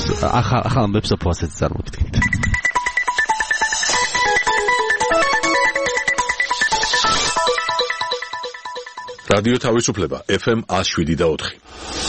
ახალ ამბებს ოფოასაც წარმოგიდგენთ. რადიო თავისუფლება FM 107.4.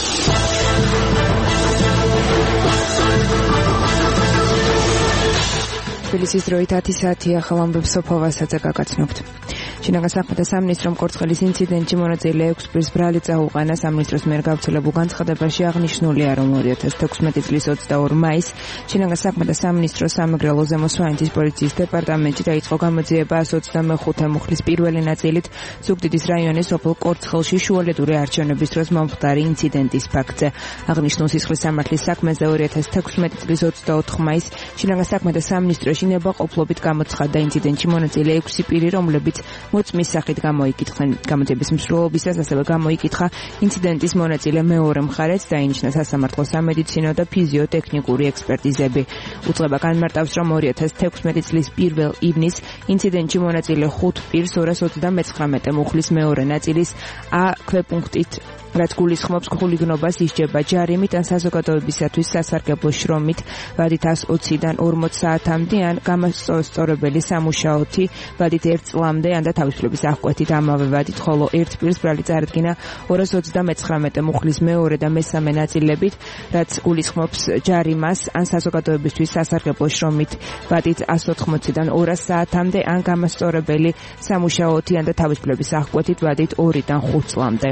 თბილისის დროით 10 საათი ახალ ამბებს ოფოასაც გაგაცნობთ. შინაგან საქმეთა სამინისტრომ კორცხელის ინციდენტში მონაწილე 6 პირს ბრალი წაუყენა. სამინისტროს მიერ გავრცელებულ განცხადებაში აღნიშნულია, რომ 2016 წლის 22 მაისს შინაგან საქმეთა სამინისტროს სამეგრელო ზემო სვანეთის პოლიციის დეპარტამენტში დაიწყო გამოძიება 125 მუხლის პირველი ნაწილით ზუგდიდის რაიონის სოფელ კორცხელში შუალედური არჩევნების დროს მომხდარი ინციდენტის ფაქტზე. აღნიშნულ სისხლის სამართლის საქმეზე 2016 წლის 24 მაისს შინაგან საქმეთა სამინისტროში ნებაყოფლობით გამოცხადდა ინციდენტში მონაწილე 6 პირი, რომლებიც მოწმის სახით გამოიკითხნენ. გამოძიების მსვლელობისას ასევე გამოიკითხა ინციდენტის მონაწილე მეორე მხარეც, დაინიშნა სასამართლო სამედიცინო და ფიზიოტექნიკური ექსპერტიზები. უწყება განმარტავს, რომ 2016 წლის 1 ივნისს ინციდენტში მონაწილე 5 პირს 239 მუხლის მეორე ნაწილის A ქვეპუნქტით, რაც გულისხმობს ხულიგნობას, ისჯება ჯარიმით ან საზოგადოებისათვის სასარგებლო შრომით ვადით 120-დან 40 საათამდე ან გამოსწორებელი სამუშაოთი ვადით 1 წლამდე ან და თავისუფლების აღკვეთით ამავე ვადით, ხოლო ერთ პირს ბრალი წარადგინა 239 მუხლის მეორე და მესამე ნაწილებით, რაც გულისხმობს ჯარიმას ან საზოგადოებისთვის სასარგებლო შრომით ვადით 180-დან 200 საათამდე ან გამოსწორებელი სამუშაოთი ან და თავისუფლების აღკვეთით ვადით 2-დან 5 წლამდე.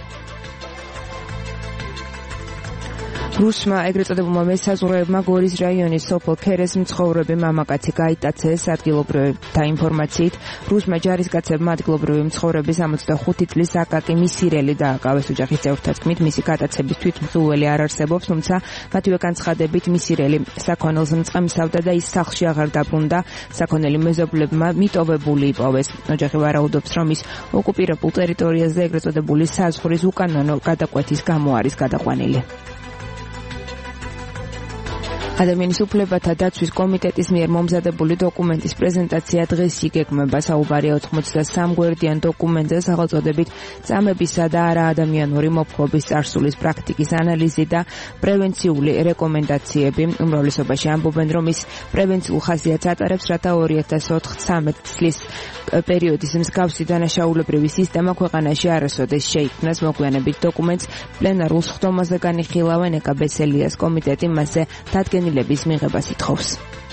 რუსმა ეგრეთ წოდებულმა მესაზღვრეებმა გორის რაიონის სოფელ ქერეს მცხოვრები მამაკაცი გაიტაცეს. ადგილობრივთა ინფორმაციით, რუსმა ჯარისკაცებმა ადგილობრივი მცხოვრების 65 წლის აკაკი მისირელი დააკავეს. ოჯახის წევრთა თქმით, მისი გატაცების თვითმხილველი არ არსებობს, თუმცა მათივე განცხადებით მისირელი საქონელს მწყემსავდა და ის სახლში აღარ დაბრუნდა. საქონელი მეზობლებმა მიტოვებული იპოვეს. ოჯახი ვარაუდობს, რომ ის ოკუპირებულ ტერიტორიაზე ეგრეთ წოდებული საზღვრის უკანონო გადაკვეთის გამო არის გადაყვანილი. ადამიანის უფლებათა დაცვის კომიტეტის მიერ მომზადებული დოკუმენტის პრეზენტაცია დღეს იგეგმება. საუბარია 83 გვერდიან დოკუმენტზე, სახელწოდებით წამებისა და არაადამიანური მოთხრობის წარსულის პრაქტიკის ანალიზი და პრევენციული რეკომენდაციები. უმრავლესობაში ამბობენ, რომ ის პრევენციულ ხასიათს ატარებს, რათა 2004-13 წლის პერიოდის მსგავსი დანაშაულებრივი სისტემა ქვეყანაში არასოდეს შეიქმნას. მოგვიანებით დოკუმენტს პლენარულ სხდომაზე განიხილავენ. ეკაბესელიას კომიტეტი მასზე დადგენილების მიღებას ითხოვს.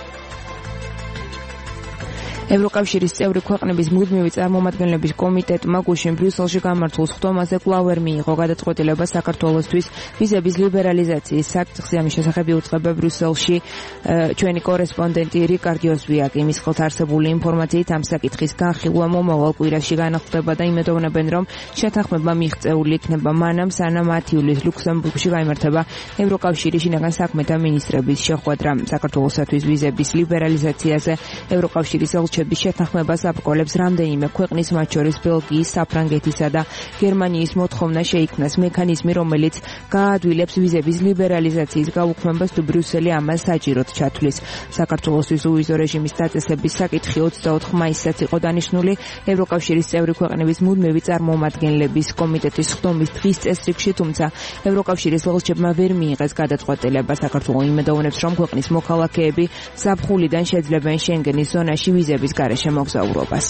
ევროკავშირის წევრი ქვეყნების მუდმივი წარმომადგენლების კომიტეტმა გუშინ ბრიუსელში გამართულ სხდომაზე კვლავ ვერ მიიღო გადაწყვეტილება საქართველოსთვის ვიზების ლიბერალიზაციის საკითხზე. ამის შესახებ იუწყება ბრიუსელში ჩვენი კორესპონდენტი რიკარდ იოსვიაკი. მის ხელთ არსებული ინფორმაციით ამ საკითხის განხილვა მომავალ კვირაში განხდება და იმედოვნებენ, რომ შეთანხმება მიღწეული იქნება მანამ, სანამ 10 ივლისს ლუქსემბურგში გაიმართება ევროკავშირის შინაგან საქმეთა მინისტრების შეხვედრა. საქართველოსთვის ვიზების ლიბერალიზაციაზე ევროკავშირის შეთანხმებას აბრკოლებს რამდენიმე ქვეყნის, მათ შორის ბელგიის, საფრანგეთისა და გერმანიის მოთხოვნა შეიქმნას მექანიზმი, რომელიც გაადვილებს ვიზების ლიბერალიზაციის გაუქმებას თუ ბრიუსელი ამას საჭიროდ ჩათვლის. საქართველოსთვის უვიზო რეჟიმის დაწესების საკითხი 24 მაისსაც იყო დანიშნული ევროკავშირის წევრი ქვეყნების მუდმივი წარმომადგენლების კომიტეტის სხდომის დღის წესრიგში, თუმცა ევროკავშირის ლიდერებმა ვერ მიიღეს გადაწყვეტილება. საქართველო იმედოვნებს, რომ ქვეყნის მოქალაქეები ზაფხულიდან შეძლებენ შენგენის ზონაში ვიზების გარეშე მოგზაურობას.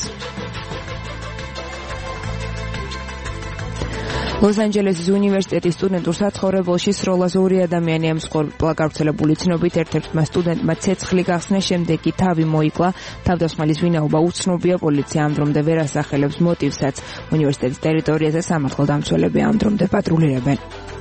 ლოს-ანჯელესის უნივერსიტეტის სტუდენტურ საცხოვრებელში სროლას 2 ადამიანი ემსხვერპლა. გავრცელებული ცნობით ერთ-ერთმა სტუდენტმა ცეცხლი გახსნა, შემდეგ კი თავი მოიკლა. თავდასხმელის ვინაობა უცნობია. პოლიცია ამ დრომდე ვერ ასახელებს მოტივსაც. უნივერსიტეტის ტერიტორიაზე სამართალდამცველები ამ დრომდე პატრულირებენ.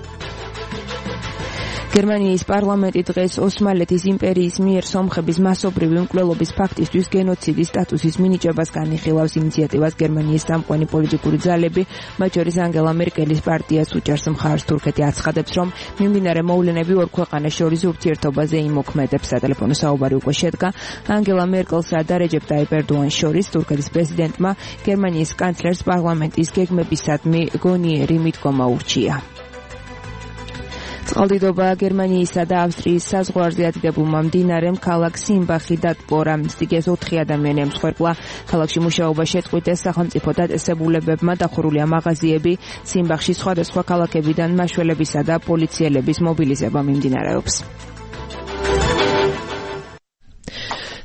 გერმანიის პარლამენტი დღეს ოსმალეთის იმპერიის მიერ სომხების მასობრივი მკვლელობის ფაქტისთვის გენოციდის სტატუსის მინიჭებას განიხილავს. ინიციატივას გერმანიის სამყვანი პოლიტიკური ძალები, მათ შორის ანგელა მერკელის პარტიას უჭერს მხარს. თურქეთი აცხადებს, რომ მიმდინარე მოვლენები ორ ქვეყანას შორის ურთიერთობაზე იმოქმედებს. სატელეფონო საუბარი უკვე შედგა ანგელა მერკელსა და რეჯეპ ტაიპ ერდოანის შორის. თურქეთის პრეზიდენტმა გერმანიის კანცლერს პარლამენტის გეგმებისადმი გონიერი მიდგომა ურჩია. წყალდიდობა გერმანიისა და ავსტრიის საზღვარზე ადგებულმა მდინარემ ქალაქ სიმბახი დატბორა. სიგეს 4 ადამიანი ემსხვერპლა. ქალაქში მუშაობა შეწყვიტეს. სახელმწიფო დაწესებულებებმა დახურულია მაღაზიები. სიმბახში სხვადასხვა ქალაქებიდან მაშველებისა და პოლიციელების მობილიზება მიმდინარეობს.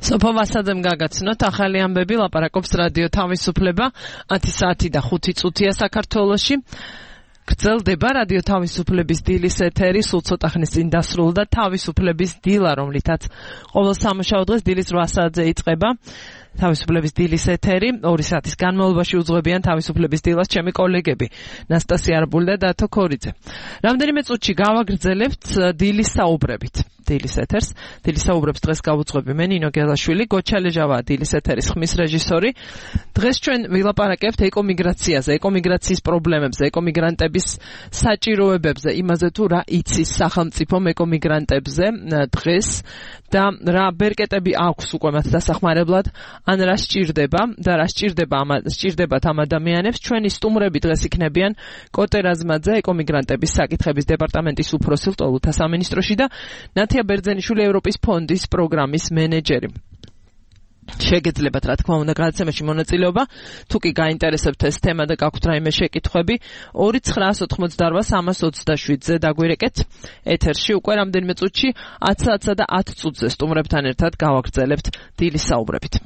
სოფო ვასაძემ გაგაცნოთ ახალი ამბები ლაპარაკობს რადიო თავისუფლება 10 საათი და 5 წუთია საქართველოში გრძელდება რადიო თავისუფლების დილის ეთერი სულ ცოტა ხნის წინ დასრულდა თავისუფლების დილა რომლითაც ყოველ სამუშაო დღეს დილის 8 საათზე იწყება თავისუფლების დილის ეთერი 2 საათის განმავლობაში უძღვებიან თავისუფლების დილას ჩემი კოლეგები ნასტასია არბული და დათო ქორიძე რამდენიმე წუთში გავაგრძელებთ დილის საუბრებით დილის ეთერს დილის საუბრებს დღეს გავუძღვები მე ნინო გელაშვილი გოჩალეჟავა დილის ეთერის ხმის რეჟისორი დღეს ჩვენ ვილაპარაკებთ ეკომიგრაციაზე ეკომიგრაციის პრობლემებზე ეკომიგრანტების საჭიროებებზე იმაზე თუ რა იცის სახელმწიფო ეკომიგრანტებზე დღეს და რა ბერკეტები აქვს უკვე მათ დასახმარებლად ან რა სჭირდებათ ამ ადამიანებს ჩვენი სტუმრები დღეს იქნებიან კოტე რაზმაძე ეკომიგრანტების საკითხების დეპარტამენტის უფროსი ლტოლუთა სამინისტროში და ნათია ბერძენიშვილი ევროპის ფონდის პროგრამის მენეჯერი შეგეძლებათ რა თქმა უნდა გადაცემაში მონაწილეობა თუ კი გაინტერესებთ ეს თემა და გაქვთ რაიმე შეკითხვები 2988-327-ზე დაგვირეკეთ ეთერში უკვე რამდენიმე წუთში 10 საათსა და 10 წუთზე სტუმრებთან ერთად გავაგრძელებთ დილის საუბრებით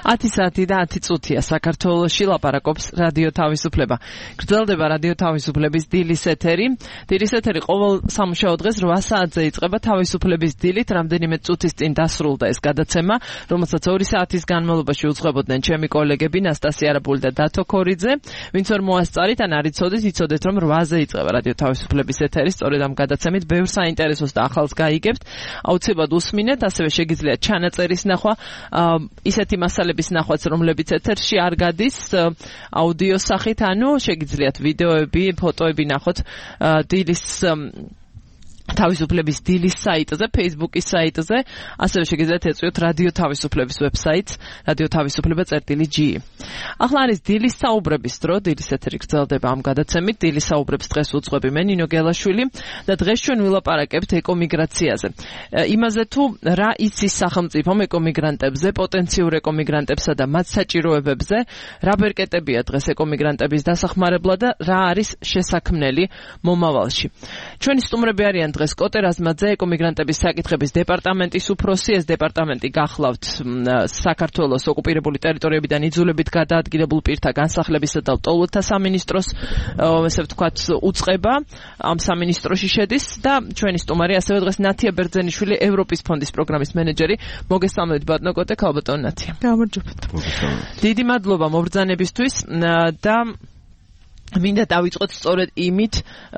10 საათი და 10 წუთია საქართველოში ლაპარაკობს რადიო თავისუფლება. გრძელდება რადიო თავისუფლების დილის ეთერი. დილის ეთერი ყოველ სამუშაო დღეს 8 საათზე იწყება თავისუფლების დილით. რამდენიმე წუთის წინ დასრულდა ეს გადაცემა, რომელსაც 2 საათის განმავლობაში უძღვებოდნენ ჩემი კოლეგები ნასტასია არაბული და დათო ქორიძე. ვინც ვერ მოასწარით ან არ იცოდეთ, იცოდეთ რომ 8-ზე იწყება რადიო თავისუფლების ეთერი. სწორედ ამ გადაცემით ბევრ საინტერესოს და ახალს გაიგებთ. აუცილებლად უსმინეთ, ასევე შეგიძლიათ ჩანაწერის ნახვა, ისეთი მასალების ნახვაც, რომლებიც ეთერში არ გადის აუდიოს სახით, ანუ შეგიძლიათ ვიდეოები, ფოტოები ნახოთ დილის თავისუფლების დილის საიტზე, Facebook-ის საიტზე, ასევე შეგიძლიათ ეწვიოთ რადიო თავისუფლების ვებსაიტს, radiotavisufleba.gi. ახლა არის დილის საუბრების დრო, დილის ეთერი გრძელდება ამ გადაცემით. დილის საუბრებს დღეს უძღვები მე, ნინო გელაშვილი, და დღეს ჩვენ ვილაპარაკებთ ეკომიგრაციაზე. იმაზე თუ რა იცის სახელმწიფომ ეკომიგრანტებზე, პოტენციურ ეკომიგრანტებსა და მათ საჭიროებებზე, რა ბერკეტებია დღეს ეკომიგრანტების დასახმარებლად და რა არის შესაქმნელი მომავალში. ჩვენი სტუმრები არიან დღეს კოტე რაზმაძე, ეკომიგრანტების საკითხების დეპარტამენტის უფროსი. ეს დეპარტამენტი გახლავთ საქართველოს ოკუპირებული ტერიტორიებიდან იძულებით გადაადგილებულ პირთა განსახლებისა და ლტოლვილთა სამინისტროს, ესე ვთქვათ, უწყება ამ სამინისტროში შედის და ჩვენი სტუმარი ასევე დღეს ნათია ბერძენიშვილი, ევროპის ფონდის პროგრამის მენეჯერი. მოგესალმებით ბატონო კოტე, ქალბატონ ნათია. გამარჯობათ. დიდი მადლობა მობრძანებისთვის და მინდა დავიწყოთ სწორედ იმით,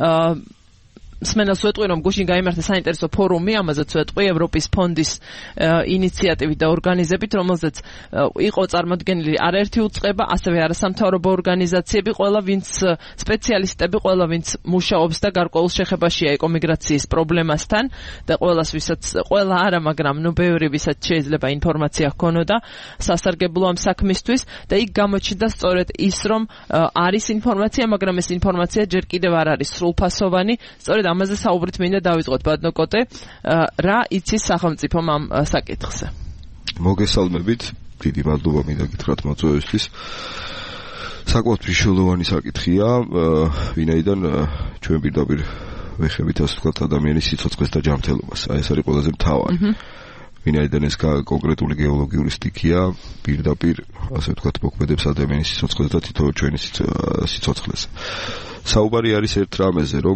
მსმენელს ვეტყვი, რომ გუშინ გაიმართა საინტერესო ფორუმი, ამაზეც ვეტყვი, ევროპის ფონდის ინიციატივით და ორგანიზებით, რომელზეც იყო წარმოდგენილი არაერთი უწყება, ასევე არასამთავრობო ორგანიზაციები, ყველა ვინც სპეციალისტები, ყველა ვინც მუშაობს და გარკვეულ შეხებაშია ეკომიგრაციის პრობლემასთან და ყველას ვისაც, ყველა არა, მაგრამ ბევრი ვისაც შეიძლება ინფორმაცია ჰქონოდა სასარგებლო ამ საქმისთვის და იქ გამოჩნდა სწორედ ის, რომ არის ინფორმაცია, მაგრამ ეს ინფორმაცია ჯერ კიდევ არ არის სრულფასოვანი. სწორედ ამაზე საუბრით მინდა დავიწყოთ ბატონო კოტე, რა იცის სახელმწიფომ ამ საკითხზე? მოგესალმებით, დიდი მადლობა მინდა გითხრათ მოწვევისთვის. საკმაოდ მნიშვნელოვანი საკითხია, ვინაიდან ჩვენ პირდაპირ ვეხებით, ასე ვთქვათ, ადამიანის სიცოცხლეს და ჯანმრთელობას. აი ეს არის ყველაზე მთავარი. ვინაიდან ეს კონკრეტული გეოლოგიური სტიქია, პირდაპირ, ასე ვთქვათ, მოქმედებს ადამიანის სიცოცხლეს და თითოეულ ჩვენი სიცოცხლეს. საუბარი არის ერთ რამეზე, რომ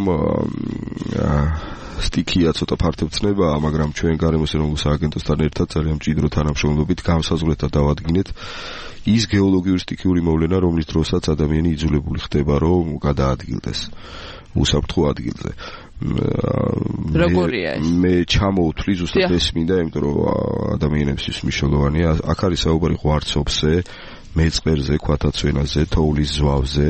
სტიქია ცოტა ფართოვცნებაა, მაგრამ ჩვენ გარემოსეროვნულ სააგენტოსთან ერთად ძალიან მჭიდრო თანამშრომლობით გამსაზღვრეთ და დავადგინეთ ის გეოლოგიური სტიქიური მოვლენა, რომლის დროსაც ადამიანი იძულებული ხდება, რომ გადაადგილდეს უსაფრთხო ადგილზე. როგორია ეს? მე ჩამოვთვლი ზუსტად ეს მინდა, იმიტომ რომ ადამიანებისთვის მნიშვნელოვანია. აქ არის საუბარი ღვარცობზე, მეწყერზე, ქვათაცვენაზე, თოვლის ზვავზე,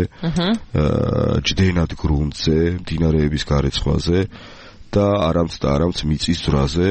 ჯდენად გრუნტზე, მდინარეების გარეცხვაზე და არამც მიწის ძრაზე.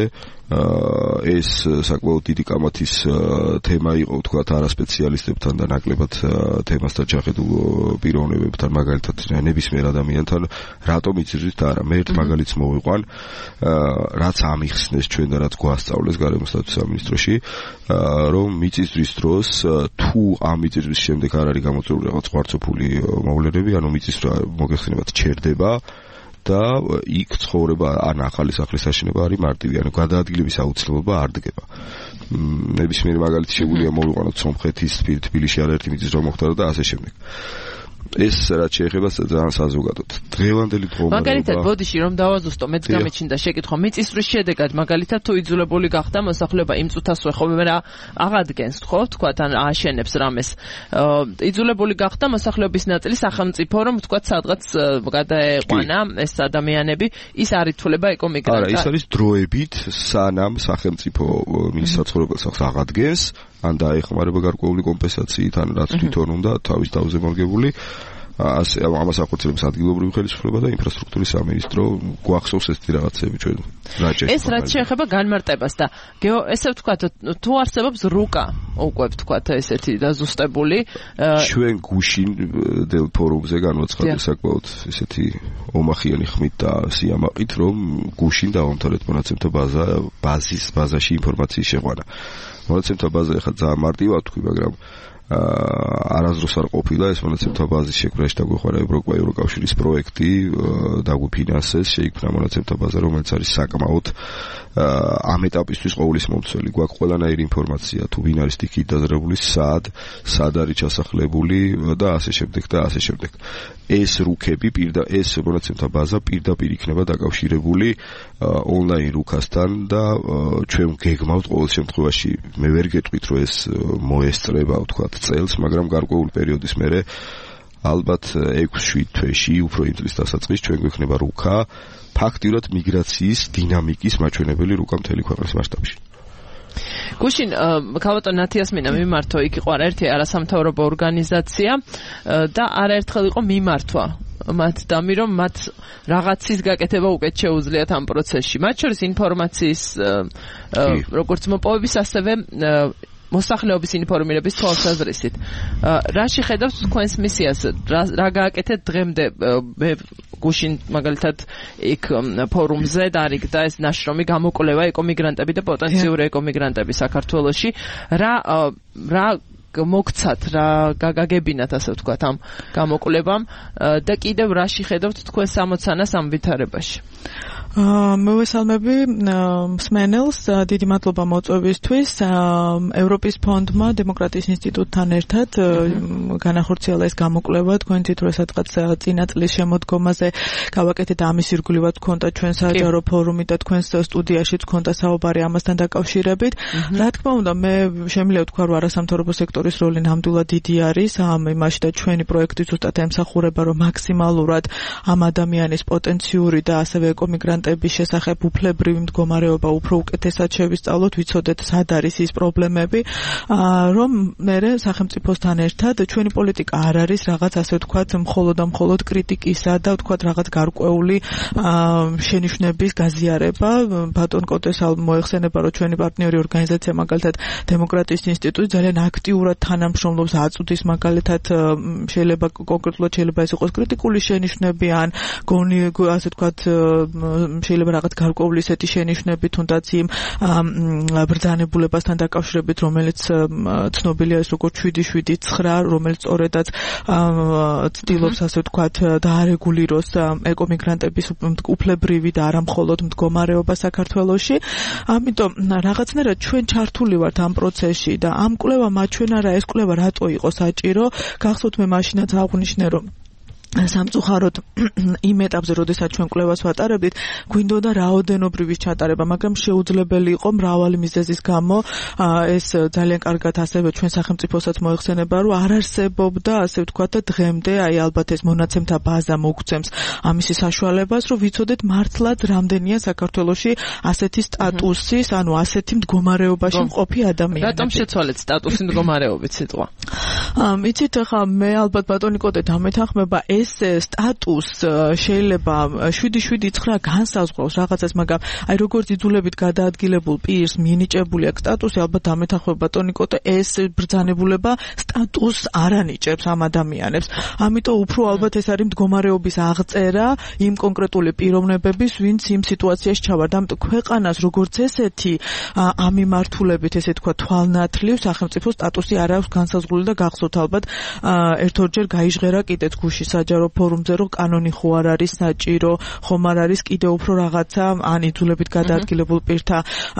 ეს საკმაოდ დიდი კამათის თემა იყო, თქვათ, არასპეციალისტებთან და ნაკლებად თემასთან ჩახედულ პიროვნებებთან, მაგალითად ნებისმიერ ადამიანთან, რატომ იწირვით და არა. მე ერთ მაგალითს მოვიყვან, რაც ამიხსნეს ჩვენ და რაც გვასწავლეს გარემოსტატუს სამინისტროში, რომ მიწისძვრის დროს თუ ამ მიწისძვრის შემდეგ არ არის გამოწვეული რაღაც ღვარცოფული მოვლენები, ანუ მიწისძვრა მოგეხსენებათ ჩერდება და იქ ცხოვრება ან ახალი სახლის აშენება არის მარტივი, ანუ გადაადგილების აუცილებლობა არ დგება. ნებისმიერი მაგალითი შეგვიძლია მოვიყვანოთ სომხეთის, თბილისში არაერთი მიწისძვრა მოხდა და ასე შემდეგ. ეს რაც შეეხება ძალიან საზოგადოდ. დღევანდელი მდგომარეობა. მაგალითად, ბოდიში რომ დავაზუსტო, მეც გამეჩნდა შეკითხვა. მიწისძვრის შედეგად, მაგალითად, თუ იძულებული გახდა მოსახლეობა იმ წუთასვე ხოლმე რა აღადგენს, ხო, თქვათ, ან ააშენებს რამეს. იძულებული გახდა მოსახლეობის ნაწილი სახელმწიფო, რომ თქვათ, სადღაც გადაეყვანა ეს ადამიანები, ის არ ითვლება ეკომიგრანტად. არა, ის არის დროებით, სანამ სახელმწიფო მის საცხოვრებელ სახლს აღადგენს, ან დაეხმარება გარკვეული კომპენსაციით, ან რაც თვითონ უნდა თავის თავზე მორგებული. ამას ახორციელებს ადგილობრივი ხელისუფლება და ინფრასტრუქტურის სამინისტრო. გვახსოვს ეს რაღაცები ჩვენ რაჭეს. ეს რაც შეეხება განმარტებას და ესე ვთქვათ, თუ არსებობს რუკა, უკვე ვთქვათ, ესეთი დაზუსტებული. ჩვენ გუშინ დელ ფორუმზე განვაცხადეთ საკმაოდ ესეთი ომახიანი ხმით და სიამაყით, რომ გუშინ დავამთავრეთ მონაცემთა ბაზაში ინფორმაციის შეყვანა. მონაცემთა ბაზა ახლა ძალიან მარტივად თქვი, მაგრამ არასდროს არ ყოფილა ეს მონაცემთა ბაზის შექმნაში დაგვეხმარა ევროკავშირის პროექტი, დაგვიფინანსეს, შეიქმნა მონაცემთა ბაზა, რომელიც არის საკმაოდ ამ ეტაპისთვის ყოვლის მომცველი. გვაქვს ყველანაირი ინფორმაცია, თუ ვინ არის იქით დაზრებული, სად არის ჩასახლებული და ასე შემდეგ და ასე შემდეგ. ეს რუქები ეს მონაცემთა ბაზა პირდაპირ იქნება დაკავშირებული ონლაინ რუქასთან და ჩვენ გეგმავთ ყოველ შემთხვევაში, მე ვერ გეტყვით, რომ ეს მოესწრება, ვთქვათ, წელს, მაგრამ გარკვეული პერიოდის მერე ალბათ 6-7 თვეში, უფრო იმ წლის დასაწყისში ჩვენ გვექნება რუქა, ფაქტიურად მიგრაციის დინამიკის მაჩვენებელი რუკა მთელი ქვეყნის მასშტაბში. გუშინ ქალბატონ ნათიასმინა მიმართო, იქ იყო არაერთი არასამთავრობო ორგანიზაცია და არაერთხელ იყო მიმართვა მათ დამი, რომ მათ რაღაცის გაკეთება უკეთ შეუძლიათ ამ პროცესში. მათ შორის ინფორმაციის როგორც მოპოვების, ასევე მოსახლეობის ინფორმირების თვალსაზრისით. რაში ხედავთ თქვენს მისიას? რა გააკეთეთ დღემდე? გუშინ მაგალითად იქ ფორუმზე დარიგდა ეს ნაშრომი გამოკვლევა ეკომიგრანტები და პოტენციური ეკომიგრანტები საქართველოში. რა მოგცათ, რა გაგაგებინათ, ასე ვთქვათ, ამ გამოკვლევამ და კიდევ რაში ხედავთ თქვენს ამოცანას ამ ვითარებაში? მოვესალმები მსმენელს, დიდი მადლობა მოწვევისთვის. ევროპის ფონდმა დემოკრატიის ინსტიტუტთან ერთად განახორციელა ეს გამოკვლევა. თქვენ თვით რომ სადღაც წინა წლის შემოდგომაზე გავაკეთეთ ამის ირგვლივად გქონდა ჩვენ საჯარო ფორუმი და თქვენს სტუდიაშიც გქონდა საუბარი ამასთან დაკავშირებით. რა თქმა უნდა, მე შემიძლია ვთქვა, რომ არასამთავრობო სექტორის როლი ნამდვილად დიდი არის ამ იმაში და ჩვენი პროექტი ზუსტად ემსახურება, რომ მაქსიმალურად ამ ადამიანის პოტენციური და ასევე ეკომიგრანტების შესახებ უფლებრივი მდგომარეობა უფრო უკეთესად შევისწავლოთ, ვიცოდეთ სად არის ის პრობლემები, რომ მე სახელმწიფოსთან ერთად ჩვენი პოლიტიკა არ არის რაღაც ასე ვთქვათ მხოლოდ კრიტიკისა და ვთქვათ რაღაც გარკვეული შენიშვნების გაზიარება. ბატონ კოტესალ მოეხსენება, რომ ჩვენი პარტნიორი ორგანიზაცია მაგალითად დემოკრატიის ინსტიტუტი ძალიან აქტიურად თანამშრომლობს, აწვდის მაგალითად შეიძლება კონკრეტულად შეიძლება ეს იყოს კრიტიკული შენიშვნები ან გონი ასე ვთქვათ შეიძლება რაღაც გარკვეული ისეთი შენიშვნები თუნდაც იმ ბრძანებულებასთან დაკავშირებით, რომელიც ცნობილია ეს როგორც 779, რომელიც სწორედაც ცდილობს ასე ვთქვათ დაარეგულიროს ეკომიგრანტების უფლებრივი და არა მხოლოდ მდგომარეობა საქართველოში. ამიტომ რაღაცნაირად ჩვენ ჩართული ვართ ამ პროცესში და ამ კვლევამ აჩვენა, ეს კვლევა რატო იყო საჭირო. გახსოვთ, მე მაშინაც აღვნიშნე, რომ სამწუხაროდ იმ ეტაპზე, როდესაც ჩვენ კვლევას ვატარებდით, გვინდოდა რაოდენობრივი ჩატარება, მაგრამ შეუძლებელი იყო მრავალი მიზეზის გამო. ეს ძალიან კარგად ასევე ჩვენ სახელმწიფოსაც მოეხსენება, რომ არ არსებობდა, ასე ვთქვათ, და დღემდე აი ალბათ ეს მონაცემთა ბაზა მოგცემს ამისი საშუალებას, რომ ვიცოდეთ მართლაც რამდენია საქართველოში ასეთი სტატუსის, ანუ ასეთი მდგომარეობაში მყოფი ადამიანები. რატომ შეცვალეთ სტატუსი მდგომარეობით სიტყვა? იცით, ახლა მე ალბათ ბატონი კოტე დამეთანხმება, ეს სტატუს შეიძლება 779 განსაზღვრავს რაღაცას, მაგრამ აი როგორც იძულებით გადაადგილებულ პირს მინიჭებული აქვს სტატუსი, ალბათ დამეთანხმება ბატონი კოტე, ეს ბრძანებულება სტატუსს არ ანიჭებს ამ ადამიანებს. ამიტომ უფრო ალბათ ეს არის მდგომარეობის აღწერა იმ კონკრეტული პიროვნებების, ვინც იმ სიტუაციაში ჩავარდა. ამიტომ ქვეყანას როგორც ესეთი ამ მიმართულებით, ესე თქვა, თვალნათლივ სახელმწიფო სტატუსი არ აქვს განსაზღვრული და გახსოვთ ალბათ ერთ-ორჯერ გაიჟღერა კიდეც გუშინ საჯარო ფორუმზე, რომ კანონი ხო არ არის საჭირო, ხომ არ არის კიდევ უფრო რაღაცა, ან იძულებით გადაადგილებულ პირთა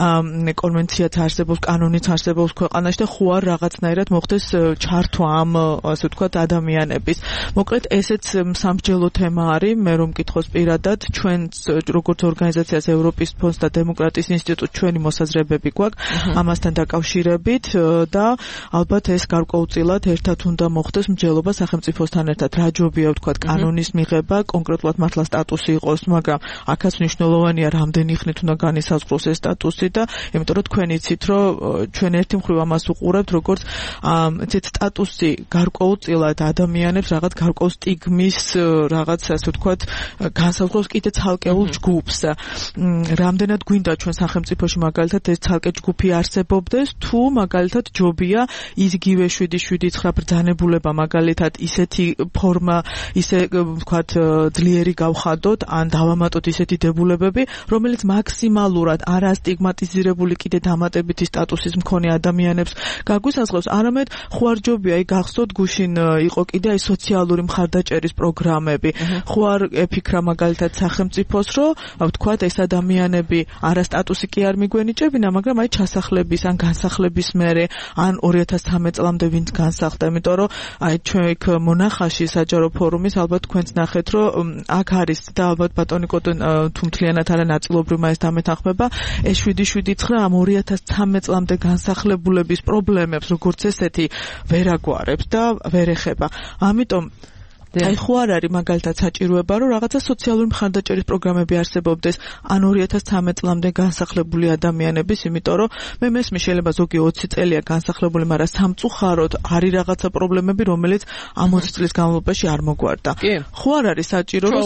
კონვენციაც არსებობს, კანონიც არსებობს ქვეყანაში და ხო არ რაღაცნაირად მოხდეს ჩართვა ამ ასე ვთქვათ ადამიანების. მოკლედ ესეც სამსჯელო თემა არის, მე რომ მკითხოს პირადად, ჩვენც როგორც ორგანიზაციას ევროპის ფონდს და დემოკრატიის ინსტიტუტს ჩვენი მოსაზრებები გვაქვს ამასთან დაკავშირებით და ალბათ ეს გარკვეულწილად ერთად უნდა მოხდეს მსჯელობა სახელმწიფოსთან ერთად. რა ჯობია ვთქვათ კანონის მიღება, კონკრეტულად მართლა სტატუსი იყოს, მაგრამ აქაც მნიშვნელოვანია რამდენი ხნით უნდა განისაზღვროს ეს სტატუსი და იმიტომ რომ თქვენ იცით, რომ ჩვენ ერთი მხრივ ამას უყურებთ, როგორც ესეთ სტატუსი გარკვეულწილად ადამიანებს რაღაც გარკვეულ სტიგმის რაღაც ასე ვთქვათ განსაზღვროს კიდე ცალკეულ ჯგუფს. რამდენად გვინდა ჩვენ სახელმწიფოში მაგალითად ეს ცალკე ჯგუფი არსებობდეს, თუ მაგალითად ჯობია იგივე 779 ბრძანებულება მაგალითად ისეთი ფორმა ისე ვთქვათ ძლიერი გავხადოთ ან დავამატოთ ისეთი დებულებები, რომელიც მაქსიმალურად არასტიგმატიზირებული კიდე დამატებითი სტატუსის მქონე ადამიანებს გაგვისაზღვრავს, არამედ ხوارჯობია იქ გახსოვთ გუშინ იყო კიდე აი სოციალური მხარდაჭერის პროგრამები. ხო არ ეფიქრა მაგალითად სახელმწიფოს, რომ ვთქვათ ეს ადამიანები არასტატუსი კი არ მიგვენიჭებინა, მაგრამ აი ჩასახლების ან განსახლების მერე ან 2013 წლამდე ვინც განსახლდა, იმიტომ რომ აი ჩვენ იქ მონახაში საჯარო ფორუმის ალბათ თქვენც ნახეთ, რომ აქ არის და ალბათ ბატონი კოტონ თუ მთლიანად არა ნაწილობრივ მაინც დამეთანხმება, ეს 779 ამ 2013 წლამდე განსახლებულების პრობლემებს როგორც ესეთი ვერ აგვარებს და ვერ ეხება. ამიტომ აი ხო არ არის მაგალითად საჭიროება რომ რაღაცა სოციალური მხარდაჭერის პროგრამები არსებობდეს ან 2013 წლამდე განსახლებული ადამიანების, იმიტომ რომ მე მესმის შეიძლება ზოგი 20 წელია განსახლებული, მაგრამ სამწუხაროდ არის რაღაცა პრობლემები, რომელიც ამ 20 წლის განმავლობაში არ მოგვარდა. ხო არ არის საჭირო რომ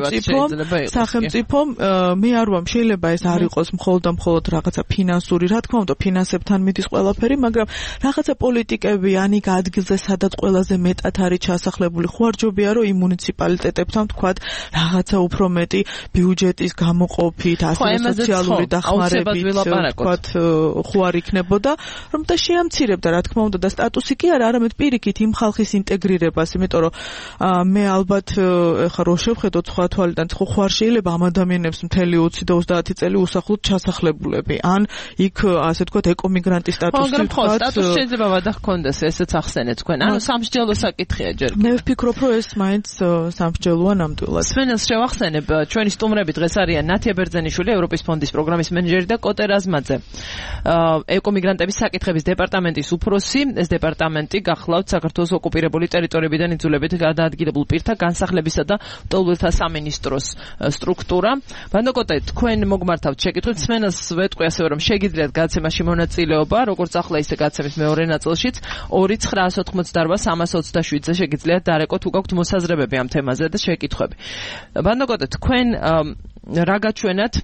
სახელმწიფომ მე არ ვამ შეიძლება ეს არ იყოს მხოლოდ და მხოლოდ რაღაცა ფინანსური, რა თქმა უნდა ფინანსებთან მიდის ყველაფერი, მაგრამ რაღაცა პოლიტიკები ან იქ ადგილზე სადაც ყველაზე მეტად არის ჩასახლებული ხوارჯობია რომ იმ მუნიციპალიტეტებთან თქვათ რაღაცა უფრო მეტი ბიუჯეტის გამოყოფით, ასევე სოციალური დახმარებით თქვათ ხო არ იქნებოდა, რომ და შეამცირებდა რა თქმა უნდა და სტატუსი კი არა, არამედ პირიქით იმ ხალხის ინტეგრირებას, იმიტომ რომ მე ალბათ ხა რო შევხედოთ სხვა თვალიდან, ხო არ შეიძლება ამ ადამიანებს მთელი 20 და 30 წელი უსახლოდ ჩასახლებულები, ან იქ ასე თქვათ ეკომიგრანტის სტატუსი თქვათ. სტატუსი შეიძლება ვადახქონდეს, ესეც ახსენეთ თქვენ. ანუ სამსჯელო საკითხია ჯერ. მე ვფიქრობ, რომ ეს მაინც სამსჯელოა ნამდვილად. სვენელს შევახსენებ, ჩვენი სტუმრები დღეს არიან ნათია ბერძენიშვილი, ევროპის ფონდის პროგრამის მენეჯერი და კოტე რაზმაძე, ეკომიგრანტების საკითხების დეპარტამენტის უფროსი. ეს დეპარტამენტი გახლავთ საქართველოს ოკუპირებული ტერიტორიებიდან იძულებით გადაადგილებულ პირთა განსახლებისა და მტოლველთა სამინისტროს სტრუქტურა. ბანდო კოტე, თქვენ მოგმართავთ შეკითხვით, სვენელს ვეტყვი ასევე რომ შეგიძლიათ გაცემაში მონაწილეობა, როგორც ახლა ისე გაცემის მეორე ნაწილშიც 2-988-327-ზე შეგიძლიათ დარეკოთ, თუ გაქვთ მოსაზრებები ამ თემაზე და შეკითხვები. ბანდო კოტე, თქვენ რა გაჩვენათ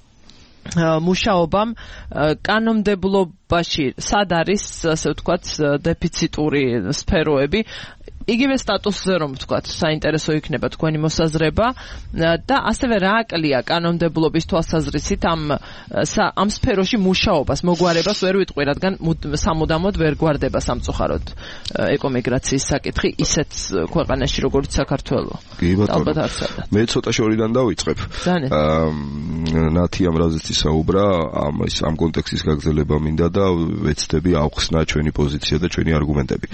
მუშაობამ კანონმდებლობაში სად არის ასე ვთქვათ დეფიციტური სფეროები, იგივე სტატუსზე რომ ვთქვათ საინტერესო იქნება თქვენი მოსაზრება და ასევე რა აკლია კანონმდებლობის თვალსაზრისით ამ სფეროში მუშაობას, მოგვარებას ვერ ვიტყვი, რადგან სამუდამოდ ვერ გვარდება სამწუხაროდ ეკომიგრაციის საკითხი ისეთ ქვეყანაში როგორც საქართველო. კი ბატონო, მე ცოტა შორიდან დავიწყებ. ნათიამ რაზეც ისაუბრა, ამ კონტექსტის გაგრძელება მინდა და ვეცდები ავხსნა ჩვენი პოზიცია და ჩვენი არგუმენტები.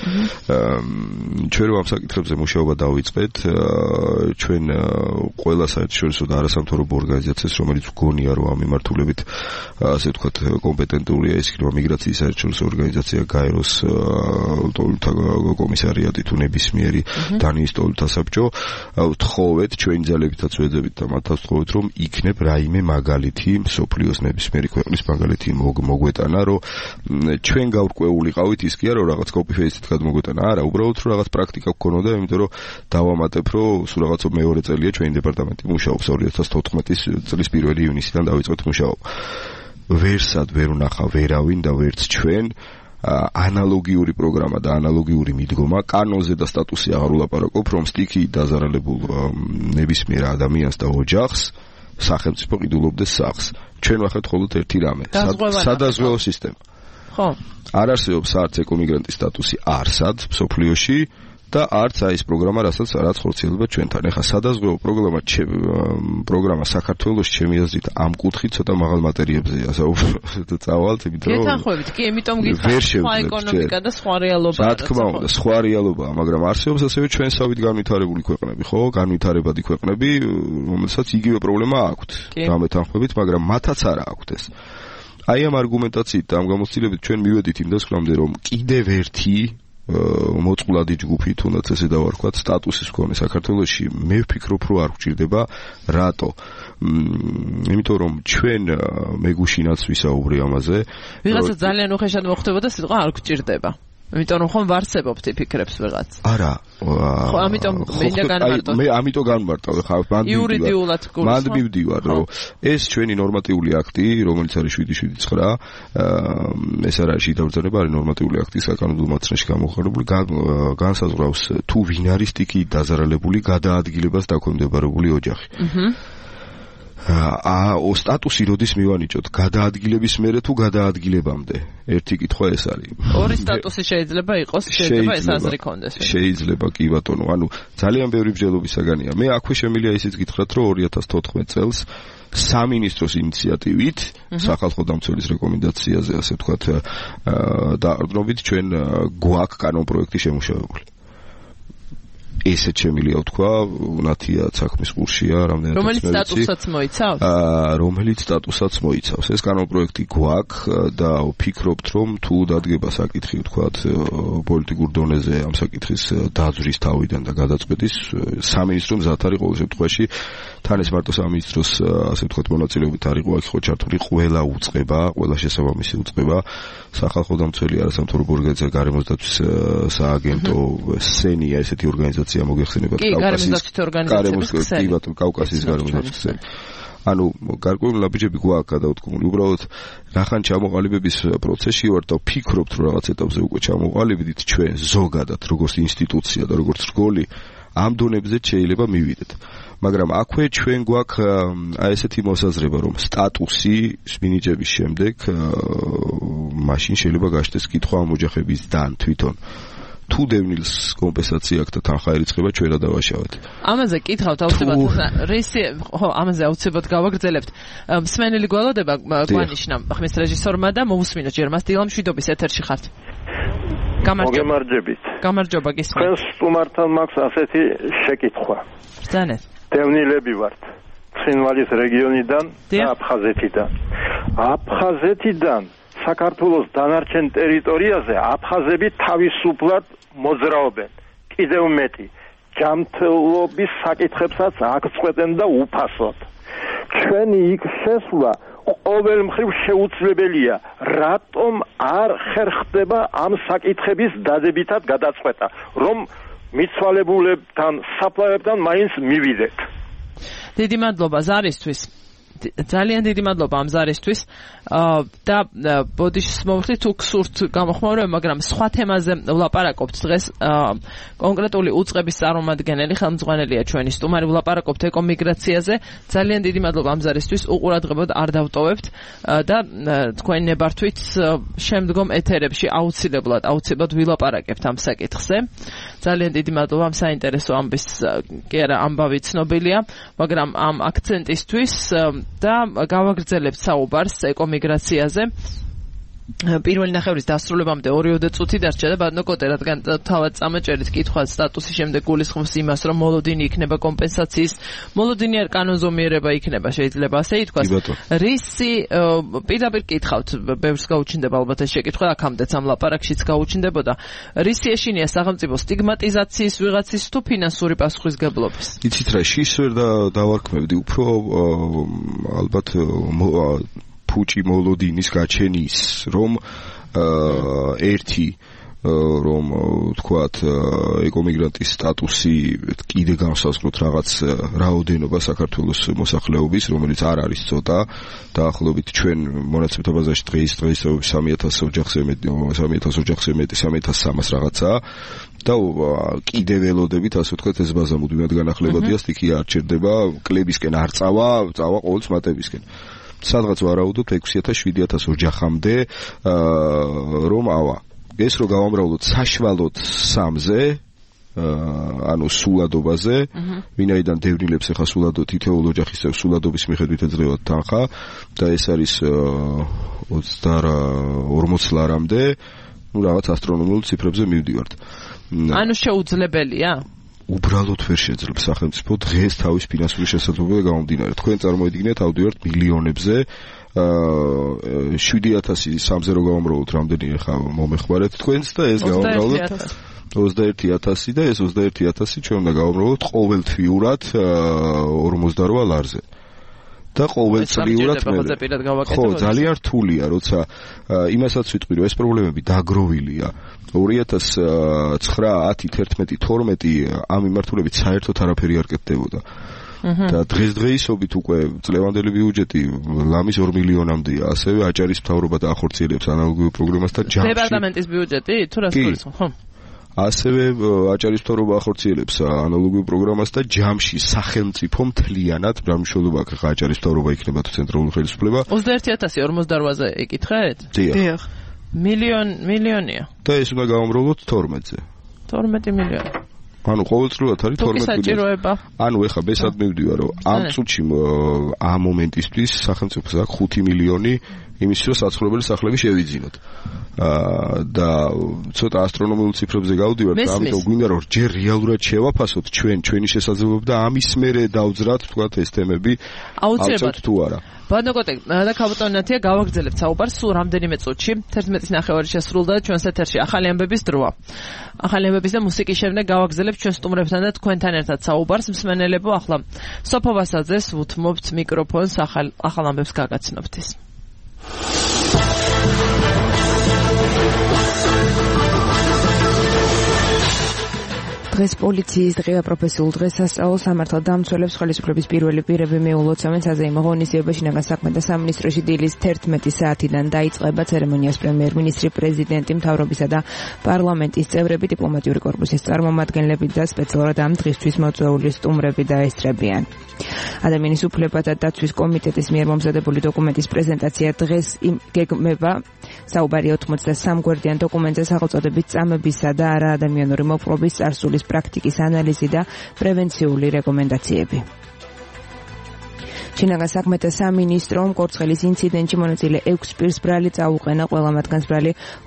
ჩვენ რომ ამ საკითხებზე მუშაობა დავიწყეთ, ჩვენ ყველა საერთაშორისო და არასამთავრობო ორგანიზაციას, რომელიც გონია რომ ამ მიმართულებით ასე ვთქვათ კომპეტენტურია, ის იქნება მიგრაციის საერთაშორისო ორგანიზაცია, გაეროს ტოლთა კომისარიატი თუ ნებისმიერი დანიის ტოლთა საბჭო, ვთხოვეთ ჩვენი ძალებითაც ვეძებით და მათაც ვთხოვეთ რომ იქნებ რაიმე მაგალითი მსოფლიოს ნებისმიერი ქვეყნის მაგალითი მოგვეტანა, რომ ჩვენ გავრკვეულიყავით ის კი არა რომ რაღაც კოპი-პეისტით გადმოგვეტანა, არა, უბრალოდ რომ რაღაც პრაქტიკა გქონოდა, იმიტომ რომ დავამატებ, რომ სულ რაღაცა მეორე წელია ჩვენი დეპარტამენტი მუშაობს 2014 წლის 1 ივნისიდან დავიწყეთ მუშაობა. ვერსად ვერ ვნახა ვერავინ და ვერც ჩვენ ანალოგიური პროგრამა და ანალოგიური მიდგომა კანონზე და სტატუსი აღარ ვლაპარაკობ, რომ სტიქიით დაზარალებულ ნებისმიერ ადამიანს და ოჯახს სახელმწიფო ყიდულობდეს სახლს. ჩვენ ვახერთ მხოლოდ ერთი რამე, სადაზღვევო სისტემა. ხო. არ არსებობს არც ეკომიგრანტის სტატუსი არსად მსოფლიოში და არც ის პროგრამა, რაც ხორციელდება ჩვენთან. ეხლა სადაზღვევო პროგრამა საქართველოს ჩემი აზრით ამ კუთხით ცოტა მაღალ მატერიებზეა წავალთ, იმიტომ რომ გეთანხმებით, კი, იმიტომ გითხრათ სხვა ეკონომიკა და სხვა რეალობა. რა თქმა უნდა, სხვა რეალობაა, მაგრამ არსებობს ასევე ჩვენსავით განვითარებული ქვეყნები, ხო? განვითარებადი ქვეყნები, რომელსაც იგივე პრობლემა აქვთ. გამეთანხმებით, მაგრამ მათაც არა აქვთ ეს. აი ამ არგუმენტაციით და ამ გამოცდილებით ჩვენ მივედით იმ დასკვნამდე, რომ კიდევ ერთი მოწყვლადი ჯგუფი, თუნდაც ესე დავარქვათ, სტატუსის მქონე საქართველოში, მე ვფიქრობ, რომ არ გვჭირდება. რატო? იმიტომ რომ ჩვენ მე გუშინაც ვისაუბრე ამაზე. ვიღაცა ძალიან უხეშად მოხდებოდა სიტყვა არ გვჭირდება. იმიტომ რომ ხომ ვარსებობთ ფიქრებს ვიღაც. არა. ხო, ამიტომ მინდა განმარტო. მე ამიტომ განმარტავ, ხა, იურიდიულად მანდ მივდივარ, რომ ეს ჩვენი ნორმატიული აქტი, რომელიც არის 779, ეს არ არის შიდაბრძანება, არის ნორმატიული აქტი საკანონმდებლო მართლობაში გამოხმარებული, განსაზღვრავს თუ ვინ არის სტიქიით დაზარალებული, გადაადგილებას დაქვემდებარებული ოჯახი. სტატუსი როდის მივანიჭოთ? გადაადგილების მერე თუ გადაადგილებამდე? ერთი კითხვა ეს არის. ორი სტატუსი შეიძლება იყოს, შეიძლება ეს აზრი კონდეს. შეიძლება, კი ბატონო, ანუ ძალიან ბევრი მსჯელობის საგანია. მე აქვე შემიძლია ისიც გითხრათ, რომ 2014 წელს სამინისტროს ინიციატივით, სახალხო დამცველის რეკომენდაციაზე, ასე ვთქვათ, დაყრდნობით ჩვენ გვაქვს კანონპროექტი შემუშავებული. ესეც შემიძლია ვთქვა, ნათია საქმის ყურშია, რამდენად რომელიც სტატუსაც მოიცავს? რომელიც სტატუსაც მოიცავს. ეს კანონპროექტი გვაქვს და ვფიქრობთ, რომ თუ დადგება საკითხი, ვთქვათ, პოლიტიკურ დონეზე ამ საკითხის დაძვრის თავიდან და გადაწყვეტის, სამინისტრო მზად არის ყოველ შემთხვევაში, თან ეს მარტო სამინისტროს, ასე ვთქვათ, მონაწილეობით არ იყო აქ ხო ჩართული ყველა უწყება, ყველა შესაბამისი უწყება, სახალხო დამცველი არასამთავრობო ორგანიზაცია, გარემოს დაცვის სააგენტო, სენია, ესეთი ორგანიზაცია მოგეხსენებათ კავკასიის გარემოს დაცვის ქსელი. ანუ გარკვეული ლაბიჯები გვაქვს გადაუთქმული. უბრალოდ რახან ჩამოყალიბების პროცესში ვართ და ვფიქრობთ, რომ რაღაც ეტაპზე უკვე ჩამოყალიბდით ჩვენ ზოგადად, როგორც ინსტიტუცია და როგორც რგოლი, ამ დონებზე შეიძლება მივიდეთ. მაგრამ აქვე ჩვენ გვაქვს ესეთი მოსაზრება, რომ სტატუსი მინიჭების შემდეგ მაშინ შეიძლება გაჩნდეს კითხვა ამ ოჯახებისგან თვითონ. თუ დევნილს კომპენსაცია აქვს და თანხა ერიცხება, ჩვენ რა დავაშავეთ. ამაზე კითხავთ აუცილებლად. რისი, ხო, ამაზე აუცილებლად გავაგრძელებთ. მსმენელი გველოდება გვანიშნა ხმის რეჟისორმა და მოусმინოთ ჯერ მას დილა მშვიდობის ეთერში ხართ. მოგემარჯებით. გამარჯობა გისმენთ. თქვენ სტუმართან მაქვს ასეთი შეკითხვა. ბრძანეთ. დევნილები ვართ. ცხინვალის რეგიონიდან და აფხაზეთიდან. აფხაზეთიდან საქართველოს დანარჩენ ტერიტორიაზე აფხაზები თავისუფლად მოძრაობენ. კიდევ მეტი, ჯანმრთელობის საკითხებსაც აღწყვეტენ და უფასოდ. ჩვენი იქ შესვლა ყოველ მხრივ შეუძლებელია. რატომ არ ხერხდება ამ საკითხების დადებითად გადაწყვეტა, რომ მიცვალებულებთან, საფლავებთან მაინც მივიდეთ. დიდი მადლობა ზარისთვის. ძალიან დიდი მადლობა ამ ზარისთვის და ბოდიშს მოვხდით თუ გსურთ გამოხმაურება, მაგრამ სხვა თემაზე ვლაპარაკობთ დღეს. კონკრეტული უწყების წარმომადგენელი ხელმძღვანელია ჩვენი სტუმარი, ვლაპარაკობთ ეკომიგრაციაზე. ძალიან დიდი მადლობა ამ ზარისთვის, უყურადღებოდ არ დავტოვებთ და თქვენი ნებართვით შემდგომ ეთერებში აუცილებლად ვილაპარაკებთ ამ საკითხზე. ძალიან დიდი მადლობა ამ საინტერესო ამბის, კი არა, ამბავი ცნობილია, მაგრამ ამ აქცენტისთვის და გავაგრძელებთ საუბარს ეკომიგრაციაზე. პირველი ნახევრის დასრულებამდე 2 წუთი დარჩა და ბატონო კოტე, რადგან თავად წამაჭერით კითხვა სტატუსის შემდეგ გულისხმობს იმას, რომ მოლოდინი იქნება კომპენსაციის, მოლოდინი არ კანონზომიერება იქნება, შეიძლება ასე ითქვას. რისი პირდაპირ კითხავთ, ბევრს გაუჩნდება ალბათ ეს შეკითხვა, აქამდეც ამ ლაპარაკშიც გაუჩნდებოდა. რისი ეშინია სახელმწიფო სტიგმატიზაციის ვიღაცის თუ ფინანსური პასუხისგებლობის? იცით რა, შის ვერ დავარქმევდი, უფრო ალბათ ფუჭი მოლოდინის გაჩენის, რომ ერთი რომ თქვათ ეკომიგრანტის სტატუსი კიდე განსაზღვროთ რაღაც რაოდენობა საქართველოს მოსახლეობის, რომელიც არ არის ცოტა, დაახლოებით ჩვენ მონაცემთა ბაზაში დღეისათვის 3000 ოჯახზე მეტი, 3300 რაღაცა და კიდე ველოდებით, ასე ვთქვათ, ეს ბაზა მუდმივად განახლებადია, სტიქი არ ჩერდება, კლებისკენ არ წავა ყოველთვის მატებისკენ. სადღაც ვარაუდობთ 6000-7000 ოჯახამდე რომ ავა. ეს რო გავამრავლოთ საშუალოდ 3-ზე, ანუ სულადობაზე, ვინაიდან დევნილებს ახლა სულადო თითოეულ ოჯახის სულადობის მიხედვით ეძლევათ თანხა და ეს არის 40 ლარამდე, ну რაღაც ასტრონომიულ ციფრებზე მივდივართ. ანუ შეუძლებელია? უბრალოდ ვერ შეძლებს სახელმწიფო დღეს თავის ფინანსური შესაძლებლობები გამომდინარე. თქვენ წარმოიდგინეთ, ავდივართ მილიონებზე, 7000 3-ზე რო გავამრავლოთ, რამდენი ახლა მომეხმარეთ თქვენს და ეს გავამრავლოთ 21000 და ეს 21000 ჩვენ უნდა გავამრავლოთ ყოველთვიურად 48 ლარზე. და ყოველწლიურად ხო ძალიან რთულია, როცა იმასაც ვიტყვი, რომ ეს პრობლემები დაგროვილია 2009, 10, 11, 12 ამ მიმართულებით საერთოდ არაფერი არ კეთდებოდა. და დღესდღეობით უკვე წლევანდელი ბიუჯეტი ლამის 2 მილიონამდეა. ასევე აჭარის მთავრობა დაახორციელებს ანალოგიურ პროგრამას და ჯამში დეპარტამენტის ბიუჯეტი თუ რას გულისხმობ, ხო? ასევე აჭარის მთავრობა ახორციელებს ანალოგიურ პროგრამას და ჯამში სახელმწიფო მთლიანად მნიშვნელობა აქვს. ხა აჭარის მთავრობა იქნება თუ ცენტრალური ხელისუფლება. 21048-ზე იკითხეთ? დიახ. მილიონია. და ეს უნდა გავამრავლოთ 12-ზე. 12 მილიონი. ანუ ყოველწლიურად არის 12 მილიონი. ანუ ეხა ბესად მივდივარ, რომ ამ წუთში ამ მომენტისთვის სახელმწიფოს აქვს 5 მილიონი იმისთვის, რომ საცხოვრებელი სახლები შევიძინოთ. და ცოტა ასტრონომიულ ციფრებზე გავდივართ, ამიტომ გვინდა რომ ჯერ რეალურად შევაფასოთ ჩვენი შესაძლებლობა და ამის მერე დავძრათ თქვათ ეს თემები აუცილებლად თუ არა. ბანაკოტე და ქაბუტონათია გავაგრძელებთ საუბარს სულ რამდენიმე წუთში 11:09 შესრულდა ჩვენს ეთერში ახალი ამბების დროა. ახალი ამბების და მუსიკის შემდეგ გავაგრძელებთ ჩვენ სტუმრებთან და თქვენთან ერთად საუბარს. მსმენელებო, ახლა სოფო ვასაძეს უთმობთ მიკროფონს ახალ ამბებს გაგაცნობთ ის. დღეს პოლიციის დღეა პროფესიულ დღესასწაულს სამართალ დამცველებს ხელისუფლების პირველი პირები მიულოცავენ საზეიმო ღონისძიებაში. შინაგან საქმეთა სამინისტროში დილის 11 საათიდან დაიწყება ცერემონიას პრემიერ-მინისტრი, პრეზიდენტი, მთავრობისა და პარლამენტის წევრები, დიპლომატიური კორპუსის წარმომადგენლები და სპეციალურად ამ დღისთვის მოწვეული სტუმრები დაესწრებიან. ადამიანის უფლებათა დაცვის კომიტეტის მიერ მომზადებული დოკუმენტის პრეზენტაცია დღეს გეგმება. საუბარი 83 გვერდიან დოკუმენტზე სახელწოდებით წამებისა და არაადამიანური მოპყრობის წარსულის პრაქტიკის ანალიზი და პრევენციული რეკომენდაციები. შინაგან საქმეთა სამინისტრომ კორცხელის ინციდენტში მონაწილე 6 პირს ბრალი წაუყენა, ყველა მათგანს ბრალი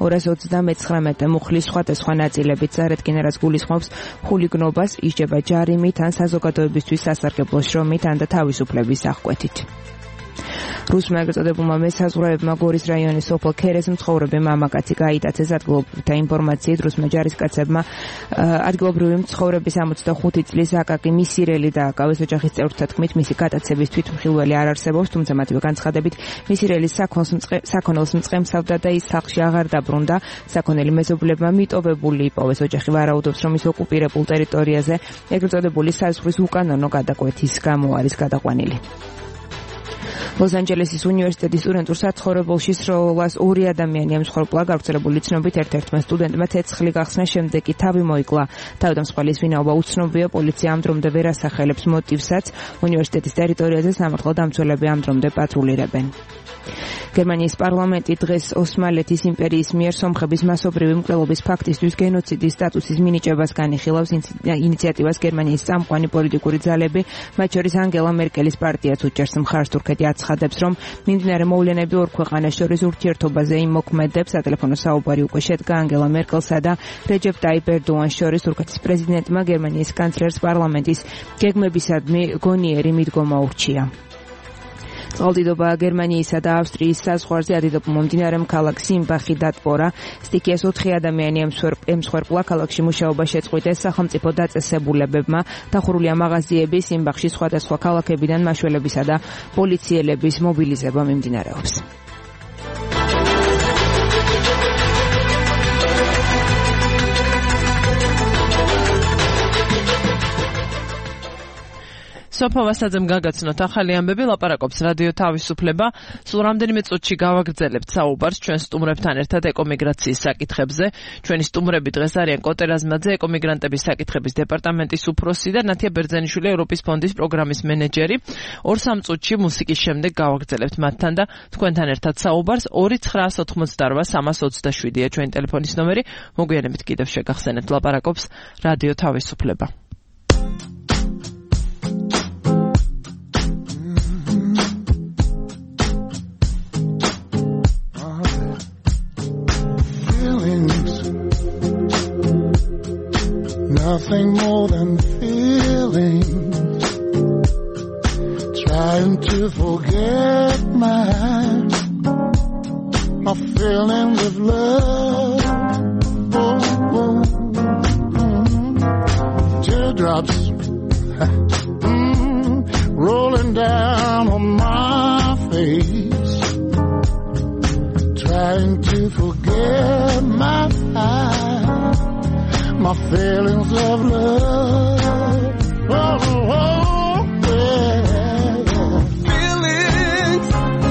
239 მუხლის სხვადასხვა ნაწილებით. წარადგინა, რაც გულისხმობს ხულიგნობას, ისჯება ჯარიმით ან საზოგადოებისთვის სასარგებლო შრომით ან და თავისუფლების აღკვეთით. რუსმა ეგრეთწოდებულმა მესაზღვრეებმა გორის რაიონის სოფელ ქერეს მცხოვრები მამაკაცი გაიტაცეს. ადგილობრივთა ინფორმაციით რუსმა ჯარისკაცებმა ადგილობრივი მცხოვრების 65 წლის აკაკი მისირელი დააკავეს. ოჯახის წევრთა თქმით, მისი გატაცების თვითმხილველი არ არსებობს, თუმცა მათივე განცხადებით მისირელის საქონელს მწყემსავდა და ის სახლში აღარ დაბრუნდა. საქონელი მეზობლებმა მიტოვებული იპოვეს. ოჯახი ვარაუდობს, რომ ის ოკუპირებულ ტერიტორიაზე ეგრეთწოდებული საზღვრის უკანონო გადაკვეთის გამო არის გადაყვანილი. ლოს-ანჯელესის უნივერსიტეტის სტუდენტურ საცხოვრებელში სროლას 2 ადამიანი ემსხვერპლა. გავრცელებული ცნობით ერთ-ერთმა სტუდენტმა ცეცხლი გახსნა, შემდეგ კი თავი მოიკლა. თავდამსხმელის ვინაობა უცნობია, პოლიცია ამ დრომდე ვერ ასახელებს მოტივსაც. უნივერსიტეტის ტერიტორიაზე სამართალდამცველები ამ დრომდე პატრულირებენ. გერმანიის პარლამენტი დღეს ოსმალეთის იმპერიის მიერ სომხების მასობრივი მკვლელობის ფაქტისთვის გენოციდის სტატუსის მინიჭებას განიხილავს. ინიციატივას გერმანიის წამყვანი პოლიტიკური ძალები, მათ შორის ანგელა მერკელის პარტიაც უჭერს მხარს. თურქეთი აცხადებს, რომ მიმდინარე მოვლენები ორ ქვეყანას შორის ურთიერთობაზე იმოქმედებს. სატელეფონო საუბარი უკვე შედგა ანგელა მერკელსა და რეჯეპ ტაიპ ერდოანის შორის. თურქეთის პრეზიდენტმა გერმანიის კანცლერს პარლამენტის გეგმებისადმი გონიერი მიდგომა ურჩია. წყალდიდობა გერმანიისა და ავსტრიის საზღვარზე ადიდობა მომდინარე ქალაქ სიმბახი დატბორა. სტიქიას 4 ადამიანი ემსხვერპლა. ქალაქში მუშაობა შეწყვიტეს. სახელმწიფო დაწესებულებებმა დახურულია მაღაზიები. სიმბახში სხვადასხვა ქალაქებიდან მაშველებისა და პოლიციელების მობილიზება მიმდინარეობს. სოფო ვასაძემ გაგაცნოთ ახალი ამბები, ლაპარაკობს რადიო თავისუფლება. სულ რამდენიმე წუთში გავაგრძელებთ საუბარს ჩვენ სტუმრებთან ერთად ეკომიგრაციის საკითხებზე. ჩვენი სტუმრები დღეს არიან კოტე რაზმაძე, ეკომიგრანტების საკითხების დეპარტამენტის უფროსი და ნათია ბერძენიშვილი, ევროპის ფონდის პროგრამის მენეჯერი. 2-3 წუთში მუსიკის შემდეგ გავაგრძელებთ მათთან და თქვენთან ერთად საუბარს. 2988327-ია ჩვენი ტელეფონის ნომერი. მოგვიანებით კიდევ შეგახსენებთ, ლაპარაკობს რადიო თავისუფლება. Nothing more than feelings, trying to forget my feelings of love. Teardrops rolling down on my trying to forget my feelings of love. Oh, yeah. Feelings,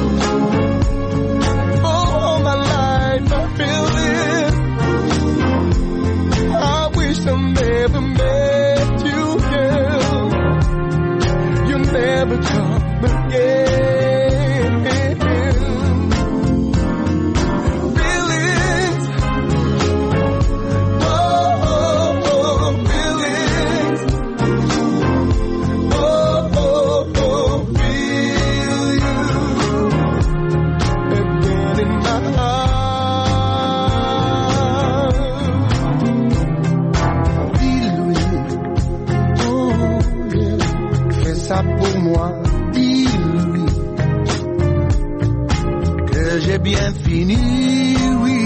all my life, my feelings. I wish I never met you, girl. You never come again. Pour moi, dis-lui que j'ai bien fini, oui,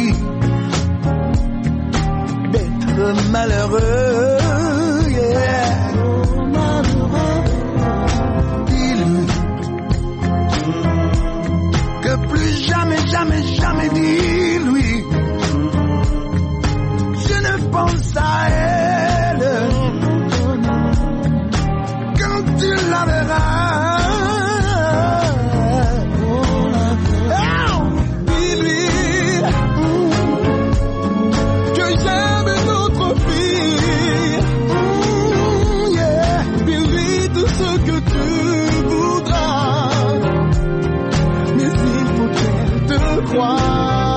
d'être malheureux, yeah. Dis-lui que plus jamais, jamais, jamais, dis-lui, je ne pense à elle. Tu la verras. Dis-lui que j'aime notre fille. Dis-lui tout ce que tu voudras. Mais il faut qu'elle te croie.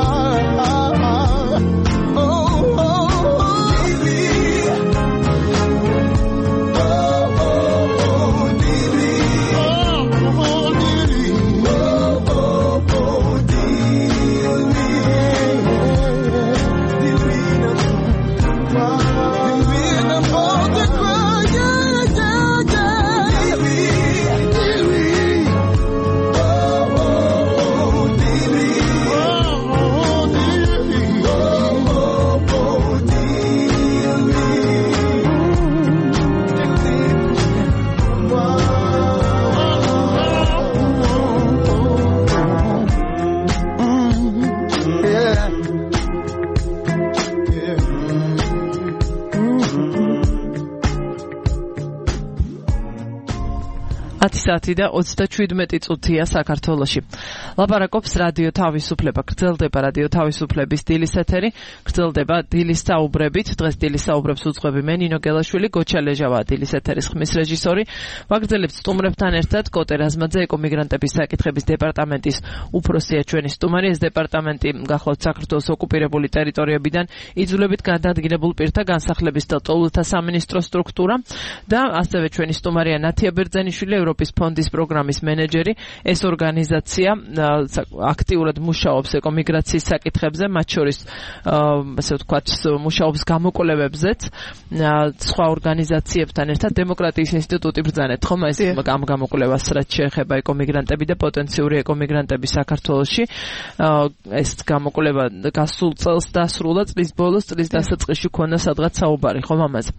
საათი და 37 წუთია საქართველოში. ლაპარაკობს რადიო თავისუფლება. გრძელდება რადიო თავისუფლების დილის ეთერი, გრძელდება დილის საუბრებით. დღეს დილის საუბრებს უძღვები მე ნინო გელაშვილი, გოჩა ლეჟავა დილის ეთერის ხმის რეჟისორი. ვაგრძელებთ სტუმრებთან ერთად კოტე რაზმაძე, ეკომიგრანტების საკითხების დეპარტამენტის უფროსია ჩვენი სტუმარი. ეს დეპარტამენტი გახლავთ საქართველოს ოკუპირებული ტერიტორიებიდან იძულებით გადაადგილებულ პირთა განსახლების და ტოლთა სამინისტრო სტრუქტურა და ასევე ჩვენი სტუმარია ნათია ბერძენიშვილი, ევროპის ფონდის პროგრამის მენეჯერი. ეს ორგანიზაცია აქტიურად მუშაობს ეკომიგრაციის საკითხებზე, მათ შორის ასე ვთქვათ, მუშაობს გამოკვლევებზეც, სხვა ორგანიზაციებთან ერთად. დემოკრატიის ინსტიტუტი ბრძანეთ ხომ ეს ამ გამოკვლევას, რაც შეეხება ეკომიგრანტები და პოტენციური ეკომიგრანტები საქართველოში. ეს გამოკვლევა გასულ წელს დასრულა, წლის ბოლოს, წლის დასაწყისში ქონდა სადღაც საუბარი ხომ ამაზე.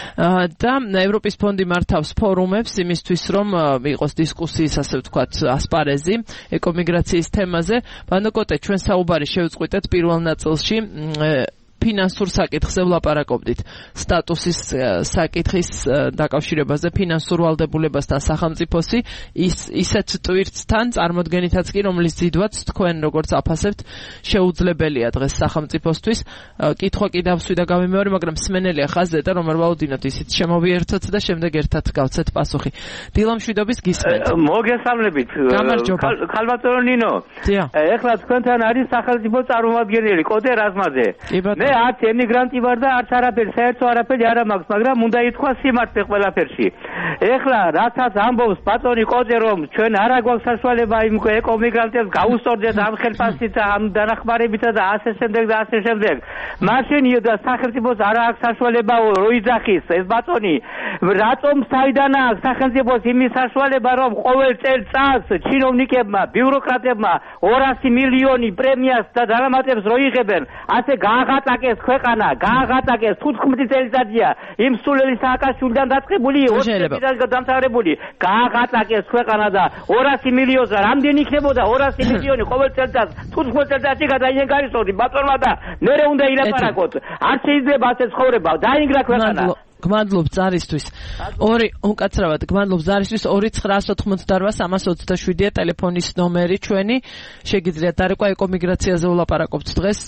და ევროპის ფონდი მართავს ფორუმებს იმისთვის, რომ იყოს დისკუსიის, ასე ვთქვათ, ასპარეზი ეკომიგრაციის თემაზე. ბანოკოტე, ჩვენ საუბარი შევწყვიტეთ პირველ ნაწილში ფინანსურ საკითხზე ვლაპარაკობდით. სტატუსის საკითხის დაკავშირებაზე ფინანსურ ვალდებულებასთან სახელმწიფოსი ისეთ ტვირთთან წარმოდგენითაც კი, რომლის ძიდვაც თქვენ როგორც აფასებთ, შეუძლებელია დღეს სახელმწიფოსთვის. კითხვა კი დავსვი და გავიმეორე, მაგრამ სმენელია ხაზზე და რომ არ ვაუდინოთ, ისიც შემოვიერთოთ და შემდეგ ერთად გავცეთ პასუხი. დილამშვიდობის გისმენთ. მოგესალმებით. გამარჯობა. ქალბატონო ნინო. ეხლა თქვენთან არის სახელმწიფო წარმომადგენელი კოტე რაზმაძე. მე არც ემიგრანტი ვარ და არც არაფერი, საერთო არაფერი არ მაქვს, მაგრამ უნდა ითქვა სიმართლე ყველაფერში. ეხლა რასაც ამბობს ბატონი კოტე, რომ ჩვენ არ აგვაქვს საშუალება იმ ეკომიგრანტებს გაუსწორდეთ ამ ხელფასით და ამ დანახმარებითა და ასე შემდეგ და ასე შემდეგ. მაშინ სახელმწიფოს არ აქვს საშუალება რო იძახის ეს ბატონი. რატომ საიდან აქვს სახელმწიფოს იმის საშუალება, რომ ყოველ წელს ჩინოვნიკებმა, ბიუროკრატებმა 200 მილიონი პრემიას და დანამატებს რო იღებენ, ასე გააღატაკ გააღატაკეს ქვეყანა, გააღატაკეს 15 წელიწადია იმ სულელი სააკაშვილიდან დაწყებული 20 წელიწადში დამთავრებული, გააღატაკეს ქვეყანა და 200 მილიონს რამდენი იქნებოდა 200 მილიონი ყოველ წელიწადს 15 წელიწადში გადაიდგენ გარისორი ბატონმა და მერე უნდა ილაპარაკოთ. არ შეიძლება ასე ცხოვრება, დაინგრა ქვეყანა. გმადლობ ზარისთვის. უკაცრავად გმადლობ ზარისთვის 2988327-ია ტელეფონის ნომერი ჩვენი. შეგიძლიათ დარეკვა ეკომიგრაციაზე ვლაპარაკობთ დღეს.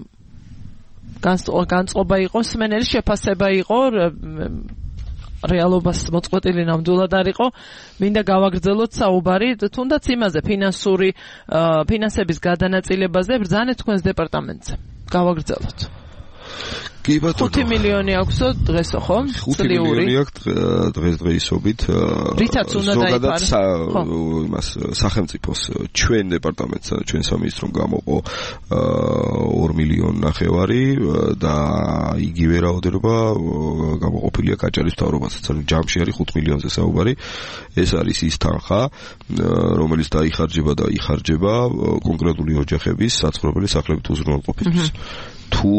განწყობა იყო, სმენელი შეფასება იყო, რეალობას მოწყვეტილი ნამდვილად არ იყო. მინდა გავაგრძელოთ საუბარი თუნდაც იმაზე ფინანსების გადანაწილებაზე ბრძანეთ თქვენს დეპარტამენტზე. გავაგრძელოთ. კი ბატონო 5 მილიონი აქვსო დღესო ხო? 5 მილიონი აქვს დღესდღეობით. რითაც უნდა დაიფარო? იმას სახელმწიფოს ჩვენ დეპარტამენტს და ჩვენ სამინისტრომ გამოყო 2 მილიონი ნახევარი და იგივე რაოდენობა გამოყოფილია გაჭარის მთავრობასაც. ანუ ჯამში არის 5 მილიონზე საუბარი. ეს არის ის თანხა, რომელიც დაიხარჯება და იხარჯება კონკრეტული ოჯახების საცხოვრებელი სახლებით უზრუნველყოფისთვის. თუ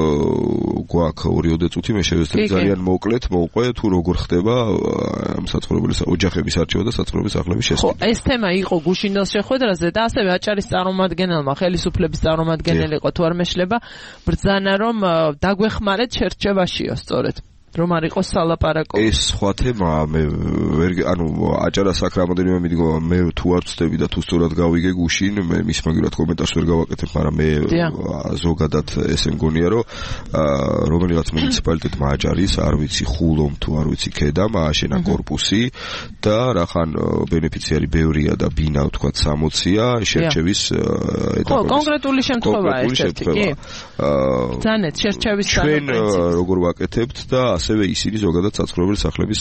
გვაქვს 2 წუთი მე შევეცდები ძალიან მოკლედ მოვყვე თუ როგორ ხდება საცხოვრებელი ოჯახების არჩევა და საცხოვრებელი სახლების შესყიდვა. ხო, ეს თემა იყო გუშინდელ შეხვედრაზე და ასევე აჭარის წარმომადგენელმა ხელისუფლების წარმომადგენელი იყო თუ არ მეშლება ბრძანა რომ დაგვეხმარეთ შერჩევაშიო სწორედ. რომ არ იყოს სალაპარაკო. ეს სხვა თემაა, მე ვერ აჭარას აქ რამოდენიმე მიდგომა, მე თუ არ ვწდები და თუ სწორად გავიგე გუშინ, მე მის მაგერად კომენტარს ვერ გავაკეთებ, მაგრამ მე ზოგადად ესე მგონია, რომ რომელიღაც მუნიციპალიტეტმა აჭარის, არ ვიცი ხულომ თუ არ ვიცი ქედამ, ააშენა კორპუსი და რახან ბენეფიციარი ბევრია და ბინა ვთქვათ 60-ია, შერჩევის ეტაპი. ხო, კონკრეტული შემთხვევაა ერთ-ერთი, კი. ბრძანეთ შერჩევის ჩვენ როგორ ვაკეთებთ და ასევე ისინი ზოგადად საცხოვრებელი სახლების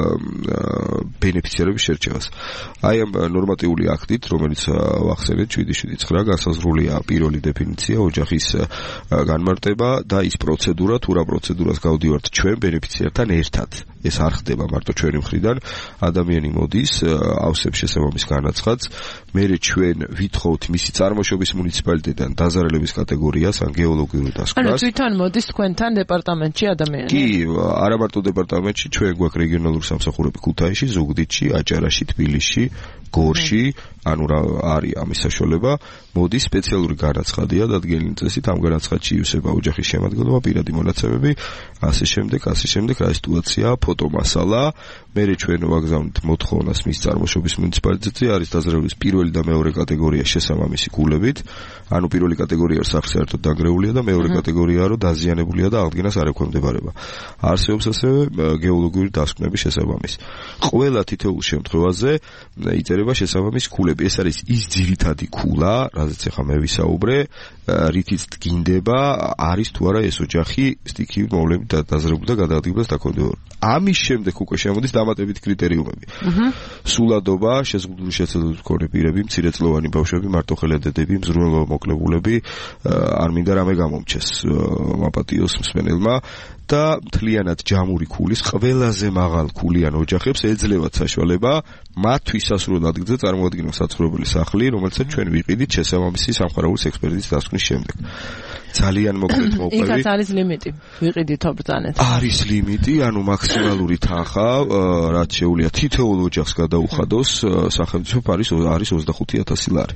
ბენეფიციარების შერჩევას. აი ამ ნორმატიული აქტით, რომელიც ვახსენეთ 779 განსაზღვრულია პირველი დეფინიცია, ოჯახის განმარტება და ის პროცედურა, თუ რა პროცედურას გავდივართ ჩვენ ბენეფიციართან ერთად. ეს არ ხდება მარტო ჩვენი მხრიდან, ადამიანი მოდის, ავსებს შესაბამის განაცხადს, მერე ჩვენ ვითხოვთ მისი წარმოშობის მუნიციპალიტეტიდან დაზარალების კატეგორიას ან გეოლოგიურ დასკვნას. ანუ თვითონ მოდის თქვენთან დეპარტამენტში ადამიანი? კი, არა მარტო დეპარტამენტში, ჩვენ გვაქვს რეგიონალური სამსახურები ქუთაისში, ზუგდიდში, აჭარაში, თბილისში, გორში, ანუ რა არის ამის საშუალება, მოდის სპეციალური განაცხადია დადგენილი წესით, ამ განაცხადში ივსება ოჯახის შემადგენლობა, პირადი მონაცემები, ასე შემდეგ, რა სიტუაცია, ფოტომასალა, მერე ჩვენ ვაგზავნით მოთხოვნას მის წარმოშობის მუნიციპალიტეტზე, არის დაზარალების პირველი და მეორე კატეგორია შესაბამისი კულებით, ანუ პირველი კატეგორია სახლს საერთოდ დანგრეულია და მეორე კატეგორია რომ დაზიანებულია და აღდგენას არ ექვემდებარება. არსებობს ასევე გეოლოგიური დასკვნების შესაბამისი. ყველა თითოეულ შემთხვევაზე იწერება შესაბამის კულები. ეს არის ის ძირითადი კულა, რაზეც ახლა მე ვისაუბრე, რითიც დგინდება, არის თუ არა ეს ოჯახი სტიქიურ მოვლენებით დაზარალებული და გადაადგილებას დაკავდება. ამის შემდეგ უკვე შემოდის დამატებითი კრიტერიუმები. სულადობა, შეზღუდული შეცდომების მქონე პირები, მცირეწლოვანი ბავშვები, მარტოხელედები, მზრუნველობა მოკლებულები, არ მინდა რამე გამომჩეს მაპატიოს მსმენელმა და მთლიანად ჯამური ქულის ყველაზე მაღალ ქულიან ოჯახებს ეძლევათ საშუალება მათთვის სასურველ ადგილზე წარმოადგინონ საცხოვრებელი სახლი, რომელსაც ჩვენ ვიყიდით შესაბამისი სამხარაულის ექსპერტიზის დასკვნის შემდეგ. ძალიან მოკლედ მოვყვები. იქაც არის ლიმიტი. ვიყიდით ბრძანეთ. არის ლიმიტი, ანუ მაქსიმალური თანხა, რაც შეუძლია თითოეულ ოჯახს გადაუხადოს, სახელმწიფო არის 25000 ლარი.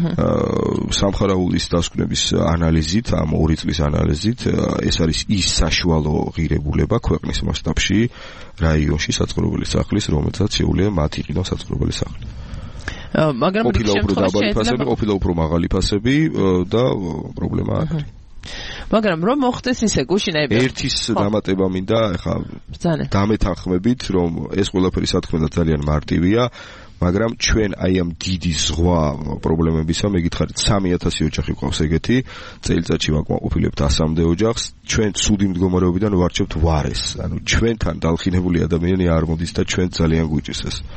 სამხარაულის დასკვნების ანალიზით, ამ 2 წლის ანალიზით, ეს არის ის საშუალო ღირებულება ქვეყნის მასშტაბში რაიონში საცხოვრებელი სახლის, რომელსაც შეუძლია მათ იყიდონ საცხოვრებელი სახლი. მაგრამ ყოფილა უფრო მაღალი ფასები და პრობლემა არ არის. მაგრამ რომ მოხდეს ისე გუშინაები ერთის დამატება მინდა, ეხლა დამეთანხმებით, რომ ეს ყველაფერი სათქმელად ძალიან მარტივია, მაგრამ ჩვენ აი ამ დიდი ზღვა პრობლემებისა მეკითხარით 3000 ოჯახი ყავს ეგეთი, წელიწადში ვაკმაყოფილებთ 100-მდე ოჯახს, ჩვენ ცუდი მდგომარეობიდან ვარჩევთ ვარეს. ანუ ჩვენთან დალხინებული ადამიანი არ მოდის და ჩვენ ძალიან გვიჭირს ეს.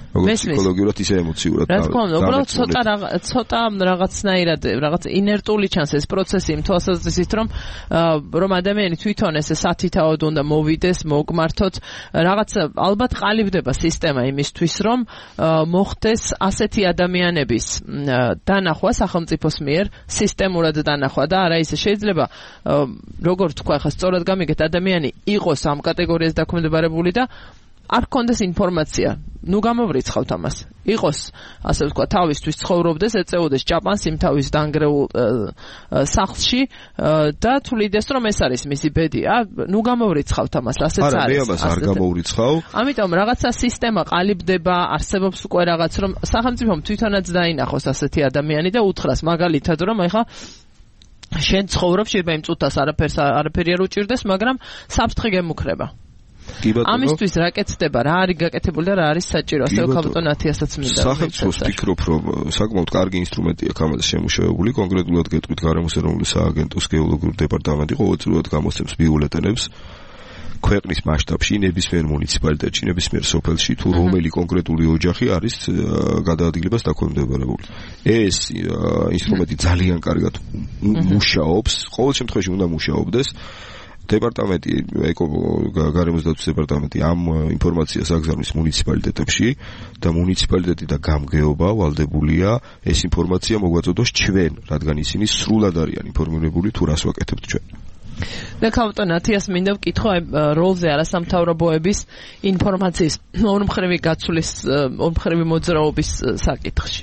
როგორც ფსიქოლოგიურად ისე ემოციურად. რა თქმა უნდა, უბრალოდ ცოტა რაღაცნაირად რაღაც ინერტული ჩანს ეს პროცესი იმ თვალსაზრისით, რომ ადამიანი თვითონ ესე სათითაოდ უნდა მოვიდეს, მოგმართოთ, რაღაც ალბათ ყალიბდება სისტემა იმისთვის, რომ მოხდეს ასეთი ადამიანების დანახვა სახელმწიფოს მიერ, სისტემურად დანახვა და არა ისე შეიძლება როგორ თქვა ხა სწორად გამიგეთ ადამიანი იყოს ამ კატეგორიას დაქვემდებარებული და არ გქონდეს ინფორმაცია. ნუ გამოვრიცხავთ ამას. იყოს, ასე ვთქვა, თავისთვის ცხოვრობდეს, ეწეოდეს ჭაპანს იმ თავის დანგრეულ სახლში და თulides რომ ეს არის მისი ბედია. ნუ გამოვრიცხავთ ამას, ასეც არის. არა, მე ამას არ გამოვრიცხავ. ამიტომ რაღაცა სისტემა ყალიბდება, არსებობს უკვე რაღაც, რომ სახელმწიფომ თვითონაც დაინახოს ასეთი ადამიანი და უთხრას მაგალითად, რომ ეხა შენ ცხოვრობ, შეიძლება იმ წუთას არაფერი არ უჭირდეს, მაგრამ საფრთხე გემუქრება. ამისთვის რა კეთდება, რა არის გაკეთებული და რა არის საჭირო, ასე ქალბატონ ათიასაც მინდა. სახელმწიფოს ვფიქრობ, რომ საკმაოდ კარგი ინსტრუმენტია ამაზე შემუშავებული, კონკრეტულად გეტყვით გარემოს ეროვნული სააგენტოს გეოლოგიური დეპარტამენტი ყოველწლიურად გამოსცემს ბიულეტენებს ქვეყნის მასშტაბში, ნებისმიერ მუნიციპალიტეტში, ნებისმიერ სოფელში თუ რომელი კონკრეტული ოჯახი არის გადაადგილებას დაქვემდებარებული. ეს ინსტრუმენტი ძალიან კარგად მუშაობს, ყოველ შემთხვევაში უნდა მუშაობდეს. დეპარტამენტი, გარემოს დაცვის დეპარტამენტი ამ ინფორმაციას აგზავნის მუნიციპალიტეტებში და მუნიციპალიტეტი და გამგეობა ვალდებულია ეს ინფორმაცია მოგვაწოდოს ჩვენ, რადგან ისინი სრულად არიან ინფორმირებული თუ რას ვაკეთებთ ჩვენ. და ქალბატონ ათიას მინდა ვკითხო როლზე არასამთავრობოების ინფორმაციის ორმხრივი გაცვლის, ორმხრივი მოძრაობის საკითხში.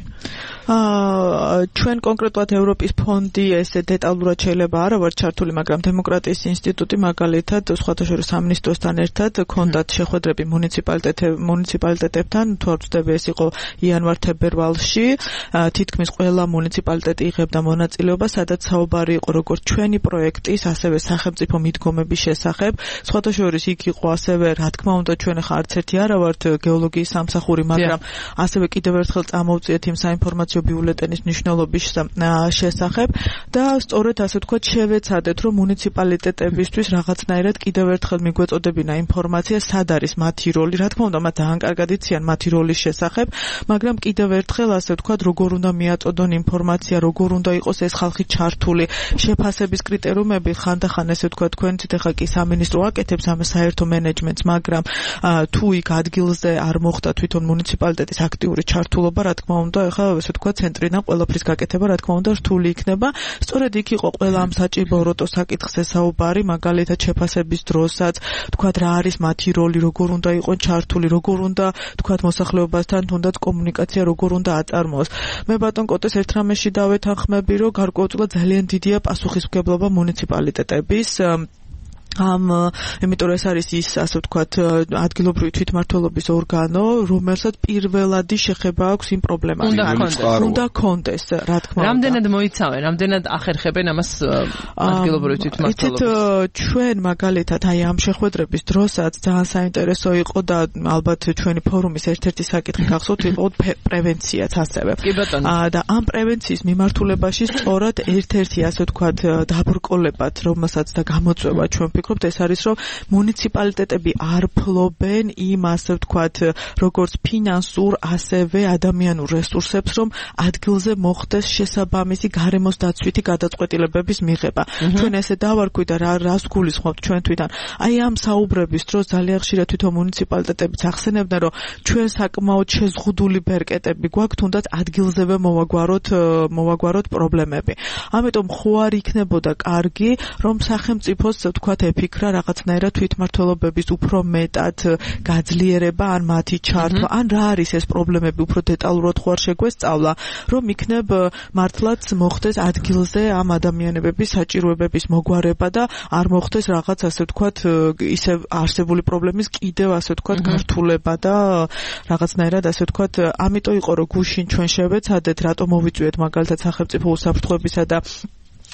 ჩვენ კონკრეტულად ევროპის ფონდი ესე დეტალურად შეიძლება არა ვარ ჩართული, მაგრამ დემოკრატიის ინსტიტუტი მაგალითად სხვათა შორის სამინისტროსთან ერთად ქონდათ შეხვედრები მუნიციპალიტეტებთან, თუ არ ვწდები ეს იყო იანვარ-თებერვალში, თითქმის ყველა მუნიციპალიტეტი იღებდა მონაწილეობას, სადაც საუბარი იყო როგორც ჩვენი პროექტის, ასევე სახელმწიფო მიდგომების შესახებ. სხვათა შორის იქ იყო ასევე, რა თქმა უნდა, ჩვენ ახლა არც ერთი არა ვართ გეოლოგიის სამსახური, მაგრამ ასევე კიდევ ერთხელ წამოვწიეთ იმ საინფორმაციო ბიულეტენის მნიშვნელობის შესახებ და სწორედ ასე ვთქვათ შევეცადეთ, რომ მუნიციპალიტეტებისთვის რაღაცნაირად კიდევ ერთხელ მიგვეწოდებინა ინფორმაცია, სად არის მათი როლი. რა თქმა უნდა, მათ ძალიან კარგად იციან მათი როლის შესახებ, მაგრამ კიდევ ერთხელ ასე ვთქვათ, როგორ უნდა მიაწოდონ ინფორმაცია, როგორ უნდა იყოს ეს ხალხი ჩართული, შეფასების კრიტერიუმები ხანდახან ესე ვთქვათ, თქვენით ახლა კი სამინისტრო აკეთებს ამ საერთო მენეჯმენტს, მაგრამ თუ იქ ადგილზე არ მოხდა თვითონ მუნიციპალიტეტის აქტიური ჩართულობა, რა თქმა უნდა, ახლა ესე ვთქვათ, ცენტრიდან ყველაფრის გაკეთება, რა თქმა უნდა, რთული იქნება. სწორედ იქ იყო ყველა ამ საჭიროებო საკითხზე საუბარი, მაგალითად შეფასების დროსაც, ვთქვათ, რა არის მათი როლი, როგორ უნდა იყოს ჩართული, როგორ უნდა, ვთქვათ, მოსახლეობასთან თუნდაც კომუნიკაცია როგორ უნდა აწარმოოს. მე ბატონ კოტეს ერთ რამეში დავეთანხმები, რომ გარკვეულწილად ძალიან დიდია პასუხისმგებლობა მუნიციპალიტეტების იმიტომ ეს არის ის, ასე ვთქვათ, ადგილობრივი თვითმმართველობის ორგანო, რომელსაც პირველადი შეხება აქვს იმ პრობლემასთან. უნდა კონდეს, რა თქმა უნდა. რამდენად მოიცავენ, რამდენად ახერხებენ ამას ადგილობრივი თვითმმართველობის? ჩვენ მაგალითად აი ამ შეხვედრების დროსაც ძალიან საინტერესო იყო და ალბათ ჩვენი ფორუმის ერთ-ერთი საკითხი გახსოვთ იყო პრევენციაც ასევე. და ამ პრევენციის მიმართულებაში სწორად ერთ-ერთი, ასე ვთქვათ, დაბრკოლებად, რომელსაც და გამოწვევა ჩვენ ეს არის, რომ მუნიციპალიტეტები არ ფლობენ იმ, ასე ვთქვათ, როგორც ფინანსურ, ასევე ადამიანურ რესურსებს, რომ ადგილზე მოხდეს შესაბამისი გარემოს დაცვითი გადაწყვეტილებების მიღება. ჩვენ ესე დავარქვით და რას გულისხმობთ ჩვენ თვითონ. აი ამ საუბრების დროს ძალიან ხშირად თვითონ მუნიციპალიტეტებიც ახსენებდნენ, რომ ჩვენ საკმაოდ შეზღუდული ბერკეტები გვაქვს, თუნდაც ადგილზევე მოვაგვაროთ პრობლემები. ამიტომ ხო არ იქნებოდა კარგი, რომ სახელმწიფოს, ვთქვათ, ფიქრა რაღაცნაირად თვითმმართველობების უფრო მეტად გაძლიერება, ან მათი ჩართვა, ან რა არის ეს პრობლემები უფრო დეტალურად ხო არ შეგვესწავლა, რომ იქნებ მართლაც მოხდეს ადგილზე ამ ადამიანების საჭიროებების მოგვარება და არ მოხდეს რაღაც, ასე ვთქვათ, ისე არსებული პრობლემის კიდევ, ასე ვთქვათ, გართულება და რაღაცნაირად, ასე ვთქვათ, ამიტომ იყო რომ გუშინ ჩვენ შევეცადეთ, რატომ მოვიწვიეთ მაგალითად სახელმწიფო უსაფრთხოებისა და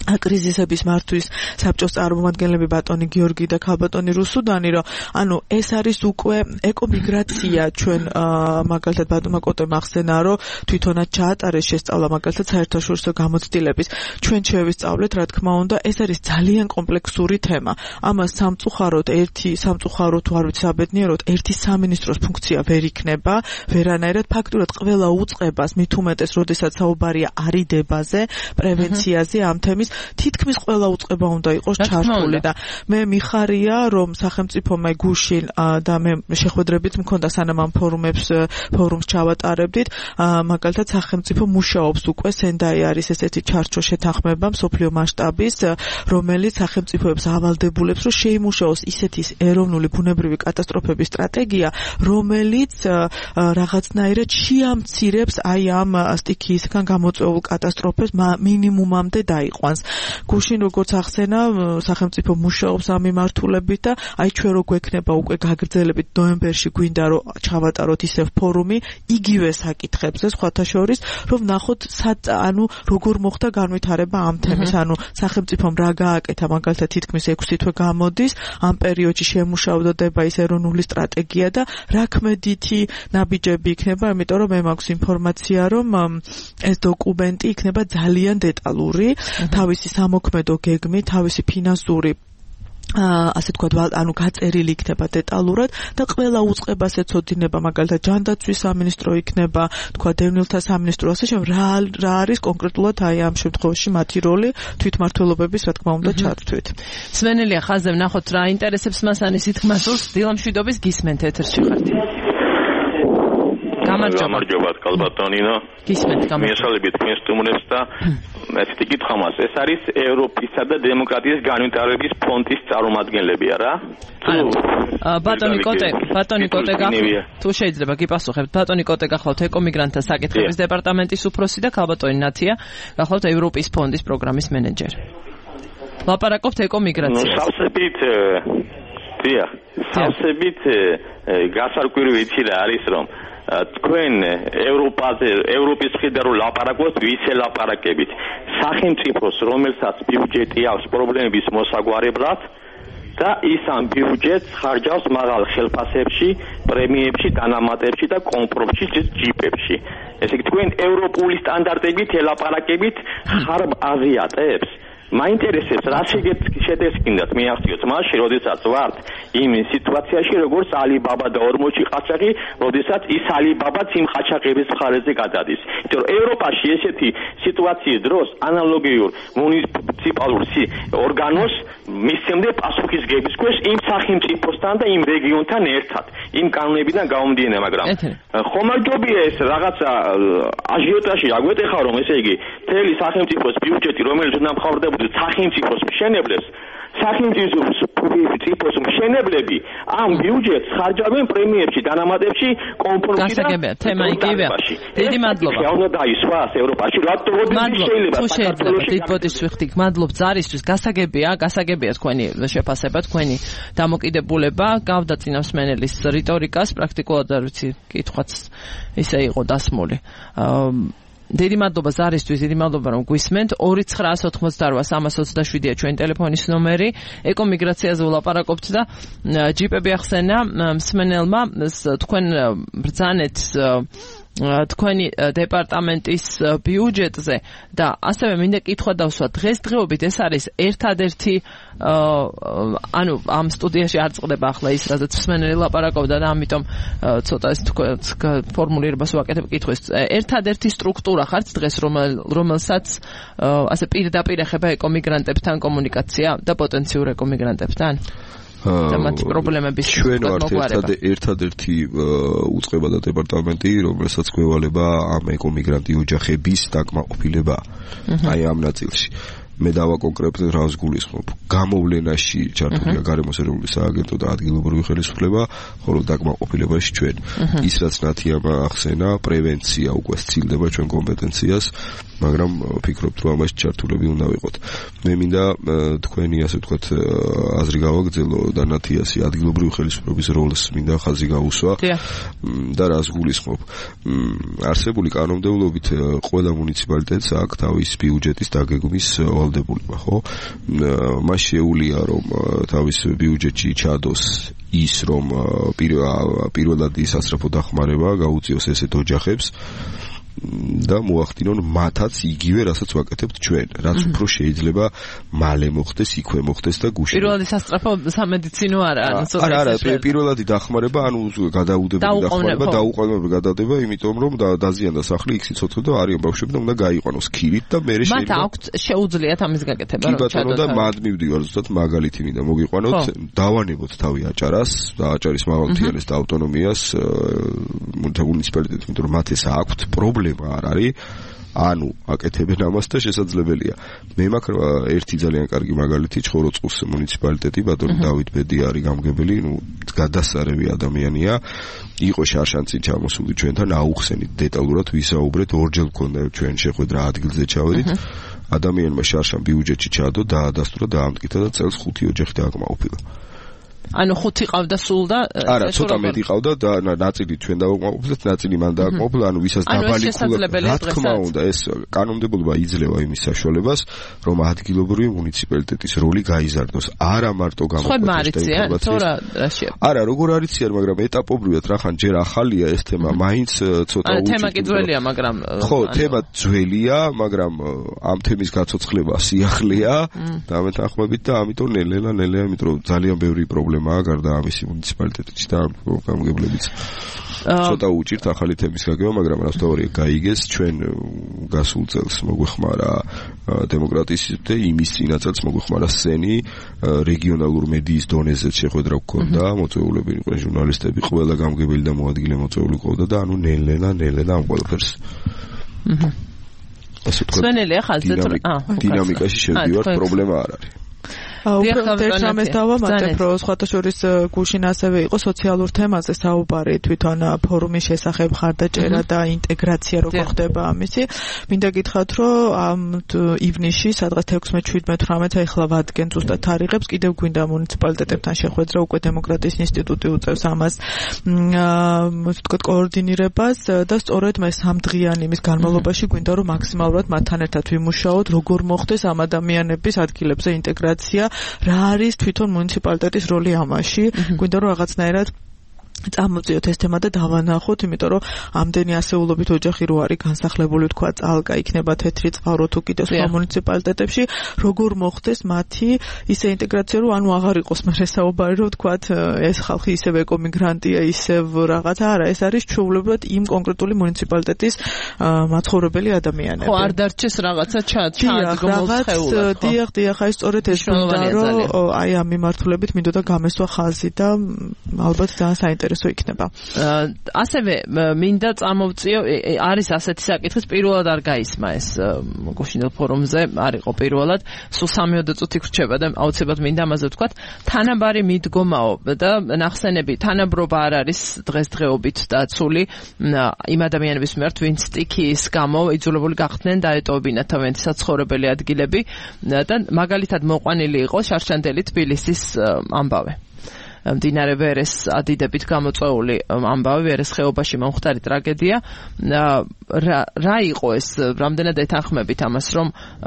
კრიზისების მართვის საბჭოს წარმომადგენლები ბატონი გიორგი და ქალბატონი რუსუდანი, რომ ანუ ეს არის უკვე ეკომიგრაცია ჩვენ მაგალითად ბატონმა კოტე მახსენა, რომ თვითონაც ჩაატარეს შესწავლა მაგალითად საერთაშორისო გამოცდილების. ჩვენ შევისწავლეთ, რა თქმა უნდა, ეს არის ძალიან კომპლექსური თემა. ამას სამწუხაროდ თუ არ ვიცი საბედნიეროდ ერთი სამინისტროს ფუნქცია ვერ იქნება, ვერანაირად ფაქტურად ყველა უწყებას მით უმეტეს, როდესაც საუბარია არიდებაზე, პრევენციაზე ამ თემის თითქმის ყველა უწყება უნდა იყოს ჩართული და მე მიხარია რომ სახელმწიფომ აი გუშინ და მე შეხვედრებით მქონდა სანამ ამ ფორუმს ჩავატარებდით მაგალითად სახელმწიფო მუშაობს უკვე სენდაი არის ესეთი ჩარჩო შეთანხმება მსოფლიო მასშტაბის რომელიც სახელმწიფოებს ავალდებულებს რომ შეიმუშაოს ისეთი ეროვნული ბუნებრივი კატასტროფების სტრატეგია რომელიც რაღაცნაირად შეამცირებს აი ამ სტიქიისგან გამოწვეულ კატასტროფებს მინიმუმამდე დაიყვანს. გუშინ როგორც ახსენა სახელმწიფო მუშაობს ამ მიმართულებით და აი ჩვენ რო გვექნება უკვე გაგრძელებით ნოემბერში გვინდა რომ ჩავატაროთ ისევ ფორუმი იგივე საკითხებზე სხვათა შორის რომ ვნახოთ ანუ როგორ მოხდა განვითარება ამ თემის ანუ სახელმწიფომ რა გააკეთა მაგალითად თითქმის 6 თვე გამოდის ამ პერიოდში შემუშავდება ის ეროვნული სტრატეგია და რა ქმედითი ნაბიჯები იქნება იმიტომ რომ მე მაქვს ინფორმაცია რომ ეს დოკუმენტი იქნება ძალიან დეტალური თავისი სამოქმედო გეგმით, თავისი ფინანსური ასე თქვა ანუ გაწერილი იქნება დეტალურად და ყველა უწყებას ეცოდინება მაგალითად ჯანდაცვის სამინისტრო იქნება თქვა დევნილთა სამინისტრო ასე შემ რა არის კონკრეტულად აი ამ შემთხვევაში მათი როლი თვითმმართველობების რა თქმა უნდა ჩართვით. სვენელია ხაზზე ვნახოთ რა ინტერესებს მას ანის ითქმასურს დილამშვიდობის გისმენთ ეთერში ხართ. გამარჯობა კალბატონინო. გისმენთ გამარჯობა. მიესალმებით თქვენ სტუმრებს და ესეთი კითხვა მაქვს. ეს არის ევროპისა და დემოკრატიის განვითარების ფონდის წარმომადგენლები არა? ბატონი კოტე თუ შეიძლება გიპასუხებთ. ბატონი კოტე გახლავთ ეკომიგრანტთა საკითხების დეპარტამენტის უფროსი და ქალბატონი ნათია გახლავთ ევროპის ფონდის პროგრამის menedžer. ლაპარაკობთ ეკომიგრაციაზე. სავსებით გასარკვირვითი რა არის რომ თქვენ ევროპის მხრიდან რომ ლაპარაკობთ ვისე ლაპარაკებით სახელმწიფოს რომელსაც ბიუჯეტი აქვს პრობლემების მოსაგვარებლად და ის ამ ბიუჯეტს ხარჯავს მაღალ ხელფასებში, პრემიებში, დანამატებში და კომპრომისში ჯიპებში. ესე იგი თქვენ ევროპული სტანდარტებით ელაპარაკებით ხარ აზიატებს მაინტერესებს რა შეგეცკინდათ მიახციოთ მაშინ როდესაც ვართ იმ სიტუაციაში როგორც ალიბაბა და ორმოჩი ყაჩაღი როდესაც ის ალიბაბაც იმ ყაჩაღების მხარეზე გადადის. იმიტომ რომ ევროპაში ესეთი სიტუაციის დროს ანალოგიურ მუნიციპალურ ორგანოს მისცემდა პასუხისგების ქვეშ იმ სახელმწიფოსთან და იმ რეგიონთან ერთად იმ კანონებიდან გამომდინარე მაგრამ ხომალჯობია ეს რაღაცა აჟიოტაჟი აგვეტეხა რომ ესე იგი მთელი სახელმწიფოს ბიუჯეტი რომელიც უნდა მხავდებოდეს სახელმწიფოს მშენებლებს სახელმწიფოს მშენებლები ამ ბიუჯეტს ხარჯავენ პრემიებში, დანამატებში, კომპრომისში და გასაგებია, თემა იგივეა. დიდი მადლობა. უნდა დაისვას ევროპაში, რატო შეიძლება საქართველოს დიდ ბოდიშს ვიხდით. მადლობთ ზარისთვის. გასაგებია თქვენი შეფასება, თქვენი დამოკიდებულება, გავდა წინასმენელის რიტორიკას, პრაქტიკულად არ ვიცი, კითხვაც ისე იყო დასმული. დიდი მადლობა ზარისთვის, დიდი მადლობა რომ გვისმენთ. 2988327-ია ჩვენი ტელეფონის ნომერი. ეკომიგრაციაზე ვლაპარაკობთ და ჯიპები ახსენა მსმენელმა თქვენ ბრძანეთ თქვენი დეპარტამენტის ბიუჯეტზე და ასევე მინდა კითხვა დავსვა დღესდღეობით ეს არის ერთადერთი ანუ ამ სტუდიაში არ წყდება ახლა ის რადგან მსმენელი ლაპარაკობდა და ამიტომ ცოტა ეს ფორმულირებას ვაკეთებ კითხვის ერთადერთი სტრუქტურა ხართ დღეს რომელსაც ასე პირდაპირ ეხება ეკომიგრანტებთან კომუნიკაცია და პოტენციურ ეკომიგრანტებთან და მათი პრობლემების ჩვენ ვართ ერთადერთი უწყება და დეპარტამენტი რომელსაც გვევალება ამ ეკომიგრანტი ოჯახების დაკმაყოფილება აი ამ ნაწილში მე დავაკონკრეტებ რას გულისხმობ გამოვლენაში ჩართულია გარემოს ეროვნული სააგენტო და ადგილობრივი ხელისუფლება ხოლო დაკმაყოფილებაში ჩვენ ის რაც ნათიამ ახსენა პრევენცია უკვე სცილდება ჩვენ კომპეტენციას მაგრამ ვფიქრობთ რომ ამაში ჩართულები უნდა ვიყოთ. მე მინდა თქვენი ასე ვთქვათ აზრი გავაგრძელო და ნათიასი ადგილობრივი ხელისუფლების როლს მინდა ხაზი გაუსვა და რას გულისხმობ. არსებული კანონმდებლობით ყველა მუნიციპალიტეტს აქვს თავის ბიუჯეტის დაგეგმვის ვალდებულება, ხო? მას შეუძლია რომ თავის ბიუჯეტში ჩადოს ის რომ პირველად ისასწრაფო დახმარება გაუწიოს ესეთ ოჯახებს და მოახდინონ მათაც იგივე რასაც ვაკეთებთ ჩვენ, რაც უფრო შეიძლება მალე მოხდეს, იქვე მოხდეს და გუშინ. პირველადი სასწრაფო სამედიცინო არა, არა, პირველადი დახმარება, ანუ გადაუდებელი დახმარება, დაუყოვნებლივ გადადება, იმიტომ რომ დაზიანდა სახლი, იქ სიცოცხლე და არიან ბავშვები და უნდა გაიყვანოს ქირით და მე შეიძლება. მათ აქვთ შეუძლიათ ამის გაკეთება, რომ ჩადოთ. და მად მივდივარ ზუსტად მაგალითი მინდა მოგიყვანოთ, დავანებოთ თავი აჭარას და აჭარის მაღალმთიანეს და ავტონომიას მუნიციპალიტეტს, იმიტომ რომ მათ ეს აქვთ პრობლემა არ არის, ანუ აკეთებენ ამას და შესაძლებელია. მე მაქვს ერთი ძალიან კარგი მაგალითი, ჭხოროწყუს მუნიციპალიტეტი, ბატონი დავით ბედი არის გამგებელი, გადასარევი ადამიანია. იყო შარშანწინ ჩამოსული ჩვენთან, აუხსენით დეტალურად ვისაუბრეთ, ორჯერ გქონდა ჩვენ შეხვედრა ადგილზე ჩავედით. ადამიანმა შარშან ბიუჯეტში ჩადო, დაადასტურა, დაამტკიცა და წელს 5 ოჯახი დააკმაყოფილა. ანუ 5 ყავდა სულ და არა, ცოტა მეტი ყავდა და ნაწილი ჩვენ დავაკმაყოფილეთ, ნაწილი მან დააკმაყოფილა, ანუ ვისაც დაბალიკულა, რა თქმა უნდა, ეს კანონმდებლობა იძლევა იმის საშუალებას, რომ ადგილობრივი მუნიციპალიტეტის როლი გაიზარდოს. არა მარტო გამოყენების და ინფორმაციის. არა, როგორ არიციან, მაგრამ ეტაპობრივად რახან ჯერ ახალია ეს თემა, მაინც ცოტა უჭირდება. თემა კი ძველია, მაგრამ ხო, თემა ძველია, მაგრამ ამ თემის გაცოცხლება სიახლეა და ამეთანხმებით და ამიტომ ნელ-ნელა, იმიტომ რომ ძალიან ბევრი პრობლემა გარდა ამისი მუნიციპალიტეტში და გამგებლებიც ცოტა უჭირთ ახალი თემის გაგება, მაგრამ რასთავარია გაიგეს ჩვენ გასულ წელს მოგვეხმარა დემოკრატიის და იმის წინა წელს მოგვეხმარა სენი რეგიონალურ მედიის დონეზე შეხვედრა გქონდა, მოწვეულები იყვნენ ჟურნალისტები, ყველა გამგებელი და მოადგილე მოწვეული ყავდა და ანუ ნელ-ნელა ამ ყველაფერს ასე ვთქვათ დინამიკაში შევდივართ, პრობლემა არ არის. ერთ რამეს დავამატებ, რომ სხვათა შორის გუშინ ასევე იყო სოციალურ თემაზე საუბარი, თვითონ ფორუმის შესახებ ხარდაჭერა და ინტეგრაცია როგორ ხდება ამისი. მინდა გითხრათ, რომ ამ ივნისში, სადღაც 16-17-18 ახლა ვადგენ ზუსტად თარიღებს, კიდევ გვინდა მუნიციპალიტეტებთან შეხვედრა, უკვე დემოკრატიის ინსტიტუტი უწევს ამას ვთქვათ კოორდინირებას და სწორედ მე სამდღიანი იმის განმავლობაში გვინდა რომ მაქსიმალურად მათთან ერთად ვიმუშაოთ, როგორ მოხდეს ამ ადამიანების ადგილებზე ინტეგრაცია. რა არის თვითონ მუნიციპალიტეტის როლი ამაში? გვინდა რომ რაღაცნაირად წამოწიოთ ეს თემა და დავანახოთ, იმიტომ რომ ამდენი ასეულობით ოჯახი რო არის განსახლებული, თქვა წალკა იქნება თეთრი წყარო თუ კიდე სხვა მუნიციპალიტეტებში, როგორ მოხდეს მათი ისე ინტეგრაცია, რომ ანუ აღარ იყოს მერე საუბარი, რომ თქვა ეს ხალხი ისევ ეკომიგრანტია, ისევ რაღაცა, არა, ეს არის ჩვეულებრივად იმ კონკრეტული მუნიციპალიტეტის მაცხოვრებელი ადამიანები. ხო, არ დარჩეს რაღაცა ჩადგმულწეული. დიახ, აი სწორედ ეს უნდა რომ აი ამ მიმართულებით მინდოდა გამესვა ხაზი და ალბათ ძალიან საინტერესო იქნება. ასევე მინდა წამოვწიო, არის ასეთი საკითხი, პირველად არ გაისმა ეს გუშინდელ ფორუმზე, არ იყო პირველად, სულ 3 წუთი გრჩება და აუცილებლად მინდა ამაზე ვთქვათ, თანაბარი მიდგომაო და ნახსენები, თანაბრობა არ არის დღესდღეობით დაცული იმ ადამიანების მიმართ, ვინც სტიქიის გამო იძულებული გახდნენ დაეტოვებინათ თავიანთი საცხოვრებელი ადგილები და მაგალითად მოყვანილი იყო შარშანდელი თბილისის ამბავი. მდინარე ვერეს ადიდებით გამოწვეული ამბავი, ვერეს ხეობაში მომხდარი ტრაგედია. რა იყო ეს, რამდენად ეთანხმებით ამას, რომ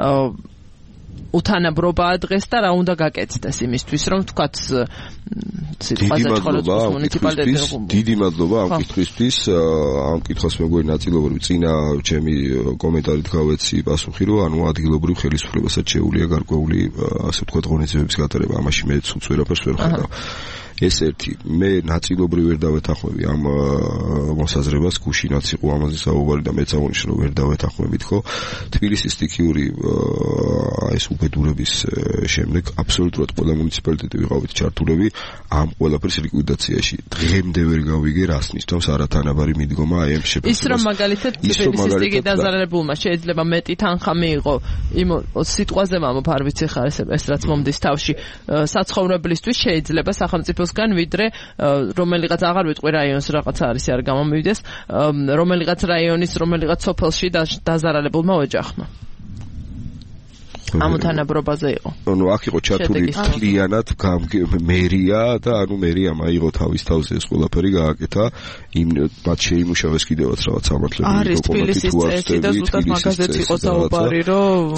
უთანაბრობაა დღეს და რა უნდა გაკეთდეს იმისთვის, რომ თქვათ სიტყვაზე ცხოლოს მუნიციპალიტეტის დიდი მადლობა ამ კითხვისთვის. ამ კითხვას მეგონი ნაწილობრივ წინა ჩემი კომენტარით გავეცი პასუხი, რომ ანუ ადგილობრივ ხელისუფლებასაც შეუძლია გარკვეული ასე ვთქვათ ღონისძიებების გატარება, ამაში მე სულ ვერაფერს ვერ ხედავ. ეს ერთი, მე ნაწილობრივ ვერ დავეთანხმები ამ მოსაზრებას, გუშინაც იყო ამაზე საუბარი და მეც აღნიშნე რომ ვერ დავეთანხმებით, ხო? თბილისის სტიქიური ეს უბედურების შემდეგ აბსოლუტურად ყველა მუნიციპალიტეტი ვიყავით ჩართულები ამ ყველაფრის ლიკვიდაციაში. დღემდე ვერ გავიგე რას ნიშნავს არათანაბარი მიდგომა აი ამ შეფასებას. ის რომ მაგალითად თბილისის სტიქი დაზარალებულმა შეიძლება მეტი თანხა მიიღო იმ სიტყვაზე მამოფ არ ვიცი ხარ ეს რაც მომდის თავში საცხოვრებლისთვის შეიძლება სახელმწიფო სახელოსგან, ვიდრე რომელიღაც აღარ ვიტყვი რაიონს რაღაცა არის არ გამომივიდეს, რომელიღაც რაიონის რომელიღაც სოფელში დაზარალებულმა ოჯახმა. ამოთანაბრობაზე იყო. ანუ აქ იყო ჩართული მთლიანად მერია და ანუ მერიამ აიღო თავის თავზე ეს ყველაფერი გააკეთა, მათ შეიმუშავეს კიდევაც რაღაც სამართლებრივი არის თბილისის წესი და ზუსტად მაგაზეც იყო საუბარი, რომ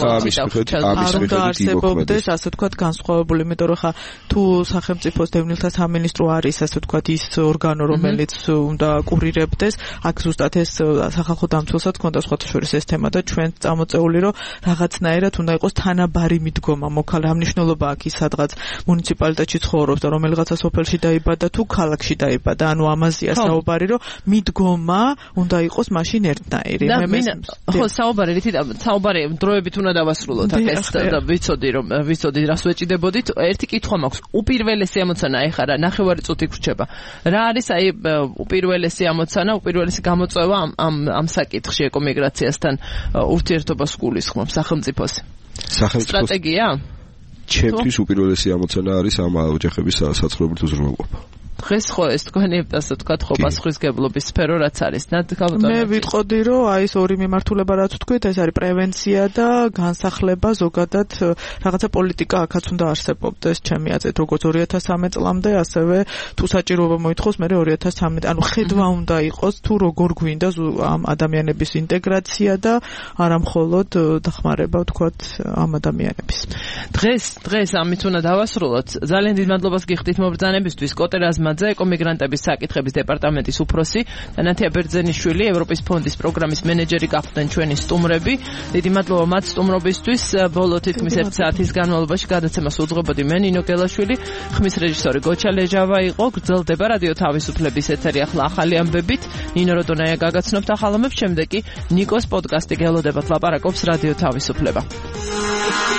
არ უნდა არსებობდეს ასე ვთქვათ განსხვავებული, იმიტომ რომ ხა თუ სახელმწიფოს დევნილთა სამინისტრო არის ასე ვთქვათ ის ორგანო, რომელიც უნდა კურირებდეს, აქ ზუსტად ეს სახალხო დამცველსაც ქონდა სხვათა შორის ეს თემა და ჩვენ წამოწეული რომ რაღაცნაირად უნდა იყოს თანაბარი მიდგომა მოქალ ამ მნიშვნელობა აქ ის სადღაც მუნიციპალიტეტში ცხოვრობს და რომელიღაცა სოფელში დაიბადა თუ ქალაქში დაიბადა, ანუ ამაზეა საუბარი, რომ მიდგომა უნდა იყოს მაშინ ერთნაირი. ხო, საუბარი დროებით უნდა დავასრულოთ აქ ეს და ვიცოდი რას ვეჭიდებოდით. ერთი კითხვა მაქვს, უპირველესი ამოცანა ეხლა რა ნახევარი წუთი გრჩება. რა არის აი უპირველესი ამოცანა, უპირველესი გამოწვევა ამ საკითხში ეკომიგრაციასთან ურთიერთობას გულისხმობს სახელმწიფოს? სტრატეგია? ჩემთვის უპირველესი ამოცანა არის ამ ოჯახების საცხოვრებლად უზრუნველყოფა. დღეს ხო ეს თქვენი ასე ვთქვათ ხო პასუხისგებლობის სფერო რაც არის. მე ვიტყოდი რომ აი ეს ორი მიმართულება რაც ვთქვით, ეს არის პრევენცია და განსახლება ზოგადად რაღაცა პოლიტიკა აქაც უნდა არსებობდეს ჩემი აზრით, როგორც 2013 წლამდე, ასევე თუ საჭიროება მოითხოვს მე 2013, ანუ ხედვა უნდა იყოს თუ როგორ გვინდა ამ ადამიანების ინტეგრაცია და არა მხოლოდ დახმარება ვთქვათ ამ ადამიანების. დღეს ამით უნდა დავასრულოთ. ძალიან დიდ მადლობას გიხდით მობრძანებისთვის. კოტერაზმა ეკომიგრანტების საკითხების დეპარტამენტის უფროსი და ნათია ბერძენიშვილი, ევროპის ფონდის პროგრამის მენეჯერი გახდნენ ჩვენი სტუმრები. დიდი მადლობა მათ სტუმრობისთვის. ბოლო თითქმის 1 საათის განმავლობაში გადაცემას უძღვებოდი მე ნინო გელაშვილი, ხმის რეჟისორი გოჩა ლეჟავა იყო. გრძელდება რადიო თავისუფლების ეთერი ახლა ახალი ამბებით. ნინო როდონაია გაგაცნობთ ახალ ამბებს, შემდეგ კი ნიკოს პოდკასტი გელოდებათ ლაპარაკობს რადიო თავისუფლება.